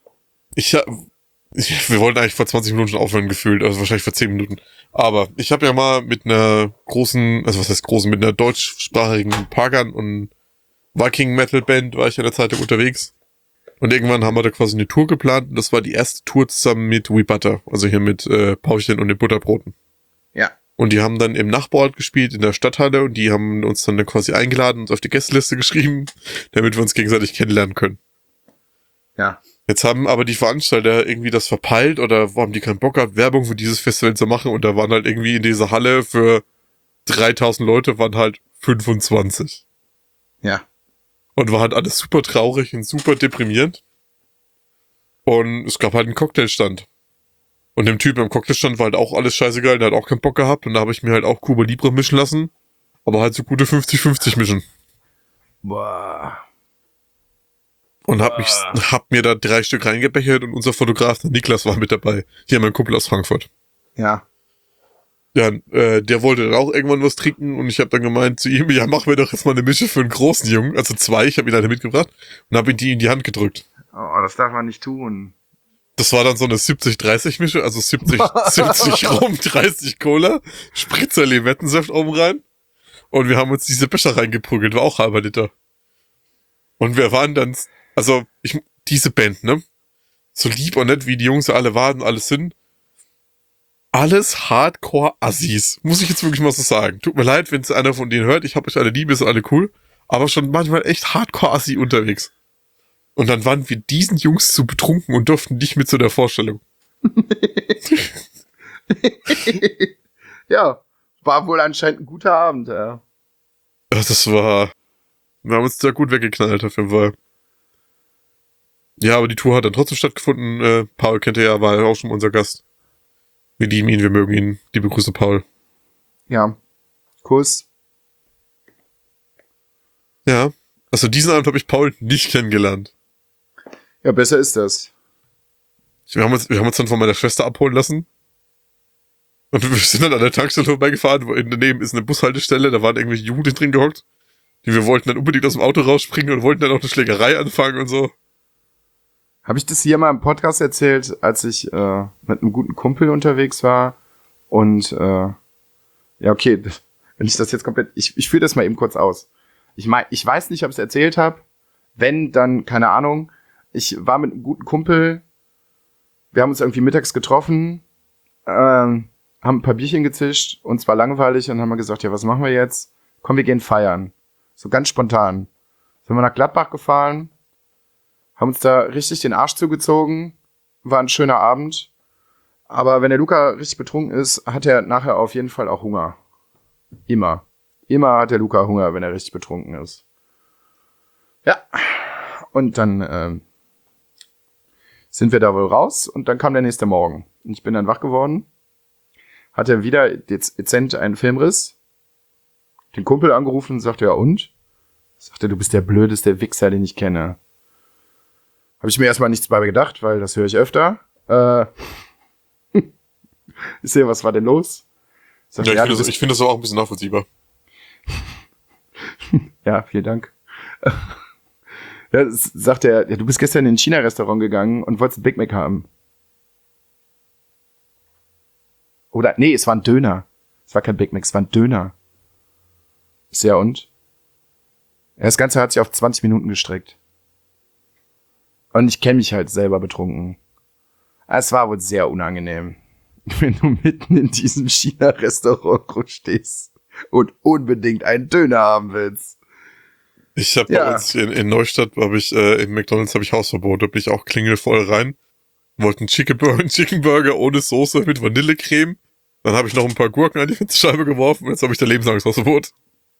Wir wollten eigentlich vor 20 Minuten schon aufhören gefühlt, also wahrscheinlich vor 10 Minuten. Aber ich habe ja mal mit einer großen, also was heißt großen, mit einer deutschsprachigen Pagan- und Viking-Metal-Band war ich in der Zeitung unterwegs. Und irgendwann haben wir da quasi eine Tour geplant und das war die erste Tour zusammen mit We Butter, also hier mit Pauchen und den Butterbroten. Ja. Und die haben dann im Nachbarort gespielt, in der Stadthalle, und die haben uns dann quasi eingeladen, uns auf die Gästeliste geschrieben, damit wir uns gegenseitig kennenlernen können. Ja. Jetzt haben aber die Veranstalter irgendwie das verpeilt oder haben die keinen Bock gehabt, Werbung für dieses Festival zu machen, und da waren halt irgendwie in dieser Halle für 3000 Leute waren halt 25. Ja. Und war halt alles super traurig und super deprimierend. Und es gab halt einen Cocktailstand. Und dem Typen am Cocktailstand war halt auch alles scheißegal, der hat auch keinen Bock gehabt, und da habe ich mir halt auch Cuba Libre mischen lassen, aber halt so gute 50-50 mischen. Boah. Und hab mir da 3 Stück reingebechert, und unser Fotograf, der Niklas, war mit dabei. Hier mein Kumpel aus Frankfurt. Ja. Ja, der wollte dann auch irgendwann was trinken, und ich habe dann gemeint zu ihm, ja, mach mir doch jetzt mal eine Mische für einen großen Jungen, also 2, ich habe ihn leider mitgebracht, und habe ihm die in die Hand gedrückt. Oh, das darf man nicht tun. Das war dann so eine 70-30 Mische, also 70 Rum, 30 Cola, Spritzer Limettensaft oben rein, und wir haben uns diese Becher reingeprügelt, war auch halber Liter. Und wir waren dann, also diese Band, ne, so lieb und nett wie die Jungs alle waren, alles sind, alles Hardcore-Assis, muss ich jetzt wirklich mal so sagen. Tut mir leid, wenn es einer von denen hört, ich hab euch alle lieb, ihr seid alle cool, aber schon manchmal echt Hardcore-Assi unterwegs. Und dann waren wir diesen Jungs zu betrunken und durften nicht mit zu der Vorstellung. Ja, war wohl anscheinend ein guter Abend, ja. Wir haben uns da gut weggeknallt auf jeden Fall. Ja, aber die Tour hat dann trotzdem stattgefunden. Paul kennt ihr ja, war ja auch schon unser Gast. Wir lieben ihn, wir mögen ihn. Liebe Grüße, Paul. Ja. Kuss. Ja, also diesen Abend habe ich Paul nicht kennengelernt. Ja, besser ist das. Wir haben uns dann von meiner Schwester abholen lassen. Und wir sind dann an der Tankstelle vorbeigefahren, wo daneben ist eine Bushaltestelle, da waren irgendwelche Jugendliche drin gehockt. Wir wollten dann unbedingt aus dem Auto rausspringen und wollten dann auch eine Schlägerei anfangen und so. Habe ich das hier mal im Podcast erzählt, als ich mit einem guten Kumpel unterwegs war? Und ja, okay, wenn ich das jetzt komplett... Ich führe das mal eben kurz aus. Ich weiß nicht, ob ich es erzählt habe. Wenn, dann keine Ahnung. Ich war mit einem guten Kumpel. Wir haben uns irgendwie mittags getroffen, haben ein paar Bierchen gezischt. Uns war langweilig und haben wir gesagt, ja, was machen wir jetzt? Komm, wir gehen feiern. So ganz spontan. Sind wir nach Gladbach gefahren, haben uns da richtig den Arsch zugezogen. War ein schöner Abend. Aber wenn der Luca richtig betrunken ist, hat er nachher auf jeden Fall auch Hunger. Immer. Immer hat der Luca Hunger, wenn er richtig betrunken ist. Ja. Und dann sind wir da wohl raus und dann kam der nächste Morgen. Und ich bin dann wach geworden. Hatte wieder dezent einen Filmriss. Den Kumpel angerufen und sagte, ja und? Sagte, du bist der blödeste Wichser, den ich kenne. Habe ich mir erstmal nichts bei gedacht, weil das höre ich öfter. Ich sehe, was war denn los? Sagte, Ja, ich finde das aber auch ein bisschen nachvollziehbar. Ja, vielen Dank. Ja, sagt er, ja, du bist gestern in ein China-Restaurant gegangen und wolltest ein Big Mac haben. Oder, nee, es war ein Döner. Es war kein Big Mac, es war ein Döner. Ja, und? Ja, das Ganze hat sich auf 20 Minuten gestreckt. Und ich kenne mich halt selber betrunken. Es war wohl sehr unangenehm, wenn du mitten in diesem China-Restaurant stehst und unbedingt einen Döner haben willst. Ich habe bei uns in Neustadt, im McDonald's habe ich Hausverbot, da bin ich auch klingelvoll rein. Wollte einen Chicken Burger ohne Soße mit Vanillecreme. Dann habe ich noch ein paar Gurken an die Fensterscheibe geworfen und jetzt habe ich da Lebensangsthausverbot.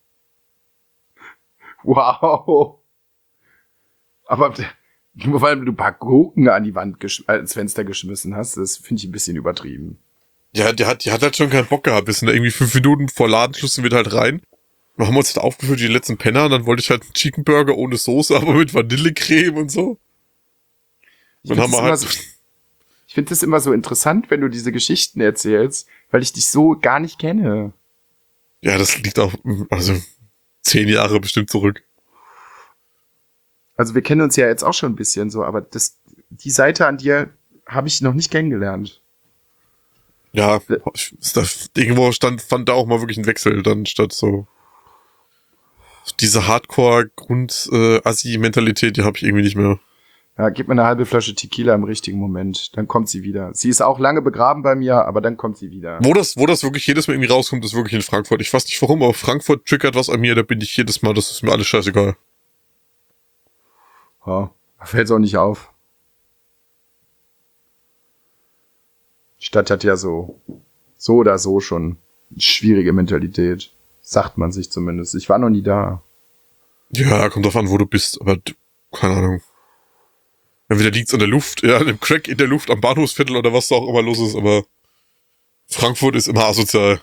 Wow. Aber nur weil du ein paar Gurken an die Wand ans Fenster geschmissen hast, das finde ich ein bisschen übertrieben. Ja, die hat halt schon keinen Bock gehabt. Wir sind da irgendwie 5 Minuten vor Ladenschluss sind wir halt rein. Wir haben uns halt aufgefüllt wie die letzten Penner und dann wollte ich halt einen Chicken Burger ohne Soße, aber mit Vanillecreme und so. Dann haben wir halt... Ich finde das immer so interessant, wenn du diese Geschichten erzählst, weil ich dich so gar nicht kenne. Ja, das liegt auch, 10 Jahre bestimmt zurück. Also wir kennen uns ja jetzt auch schon ein bisschen so, aber die Seite an dir habe ich noch nicht kennengelernt. Ja, irgendwo fand da auch mal wirklich ein Wechsel dann statt so. Diese Hardcore-Grund-Assi-Mentalität, die habe ich irgendwie nicht mehr. Ja, gib mir eine halbe Flasche Tequila im richtigen Moment, dann kommt sie wieder. Sie ist auch lange begraben bei mir, aber dann kommt sie wieder. Wo das wirklich jedes Mal irgendwie rauskommt, ist wirklich in Frankfurt. Ich weiß nicht warum, aber Frankfurt triggert was an mir, da bin ich jedes Mal, das ist mir alles scheißegal. Ja, da fällt's auch nicht auf. Die Stadt hat ja so oder so schon eine schwierige Mentalität. Sagt man sich zumindest. Ich war noch nie da. Ja, kommt drauf an, wo du bist, aber keine Ahnung. Entweder liegt's an der Luft, ja, an dem Crack in der Luft, am Bahnhofsviertel oder was da auch immer los ist, aber Frankfurt ist immer asozial.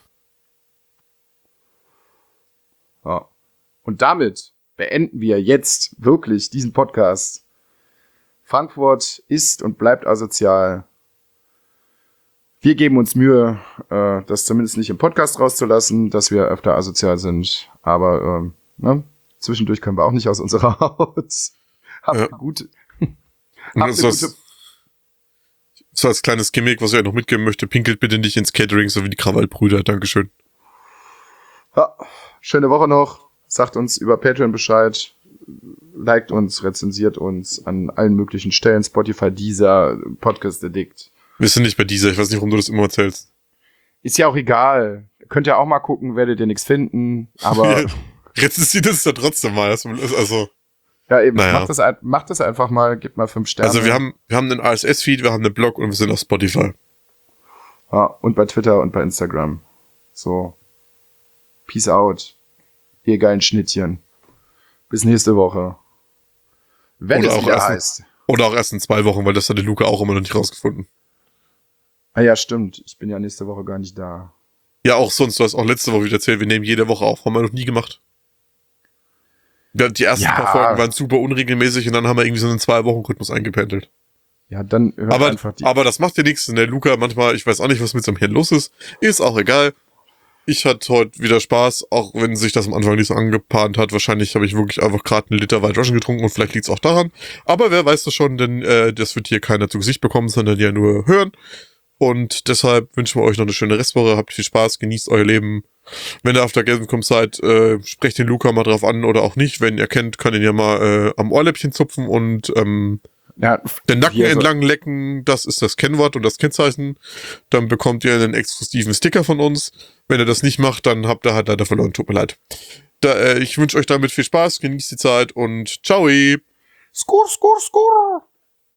Ja. Und damit beenden wir jetzt wirklich diesen Podcast. Frankfurt ist und bleibt asozial. Wir geben uns Mühe, das zumindest nicht im Podcast rauszulassen, dass wir öfter asozial sind. Aber zwischendurch können wir auch nicht aus unserer Haut. So als kleines Gimmick, was ich ja noch mitgeben möchte, pinkelt bitte nicht ins Catering, so wie die Krawallbrüder. Dankeschön. Ja, schöne Woche noch. Sagt uns über Patreon Bescheid. Liked uns, rezensiert uns an allen möglichen Stellen. Spotify, Deezer, Podcast Addict. Wir sind nicht bei dieser, ich weiß nicht, warum du das immer erzählst. Ist ja auch egal. Könnt ihr auch mal gucken, werdet ihr nichts finden, aber... Rezensiert es ja trotzdem mal. Also, ja, eben, naja. macht das einfach mal, gebt mal 5 Sterne. Also wir haben einen RSS-Feed, wir haben einen Blog und wir sind auf Spotify. Ja, und bei Twitter und bei Instagram. So. Peace out. Ihr geilen Schnittchen. Bis nächste Woche. Wenn es wieder heißt. Oder auch erst in 2 Wochen, weil das hat der Luca auch immer noch nicht rausgefunden. Ah ja, stimmt. Ich bin ja nächste Woche gar nicht da. Ja, auch sonst, du hast auch letzte Woche wieder erzählt, wir nehmen jede Woche auf, haben wir noch nie gemacht. Die ersten paar Folgen waren super unregelmäßig und dann haben wir irgendwie so einen 2-Wochen-Rhythmus eingependelt. Ja, dann hört einfach aber das macht ja nichts. Der Luca manchmal, ich weiß auch nicht, was mit seinem Hirn los ist. Ist auch egal. Ich hatte heute wieder Spaß, auch wenn sich das am Anfang nicht so angebahnt hat. Wahrscheinlich habe ich wirklich einfach gerade einen Liter White Russian getrunken und vielleicht liegt es auch daran. Aber wer weiß das schon, denn das wird hier keiner zu Gesicht bekommen, sondern ja nur hören. Und deshalb wünschen wir euch noch eine schöne Restwoche. Habt viel Spaß, genießt euer Leben. Wenn ihr auf der Gamescom seid, sprecht den Luca mal drauf an oder auch nicht. Wenn ihr kennt, kann ihn ja mal am Ohrläppchen zupfen und den Nacken entlang lecken. Das ist das Kennwort und das Kennzeichen. Dann bekommt ihr einen exklusiven Sticker von uns. Wenn ihr das nicht macht, dann habt ihr halt leider verloren. Tut mir leid. Ich wünsche euch damit viel Spaß, genießt die Zeit und ciao. Skur, skur, skur.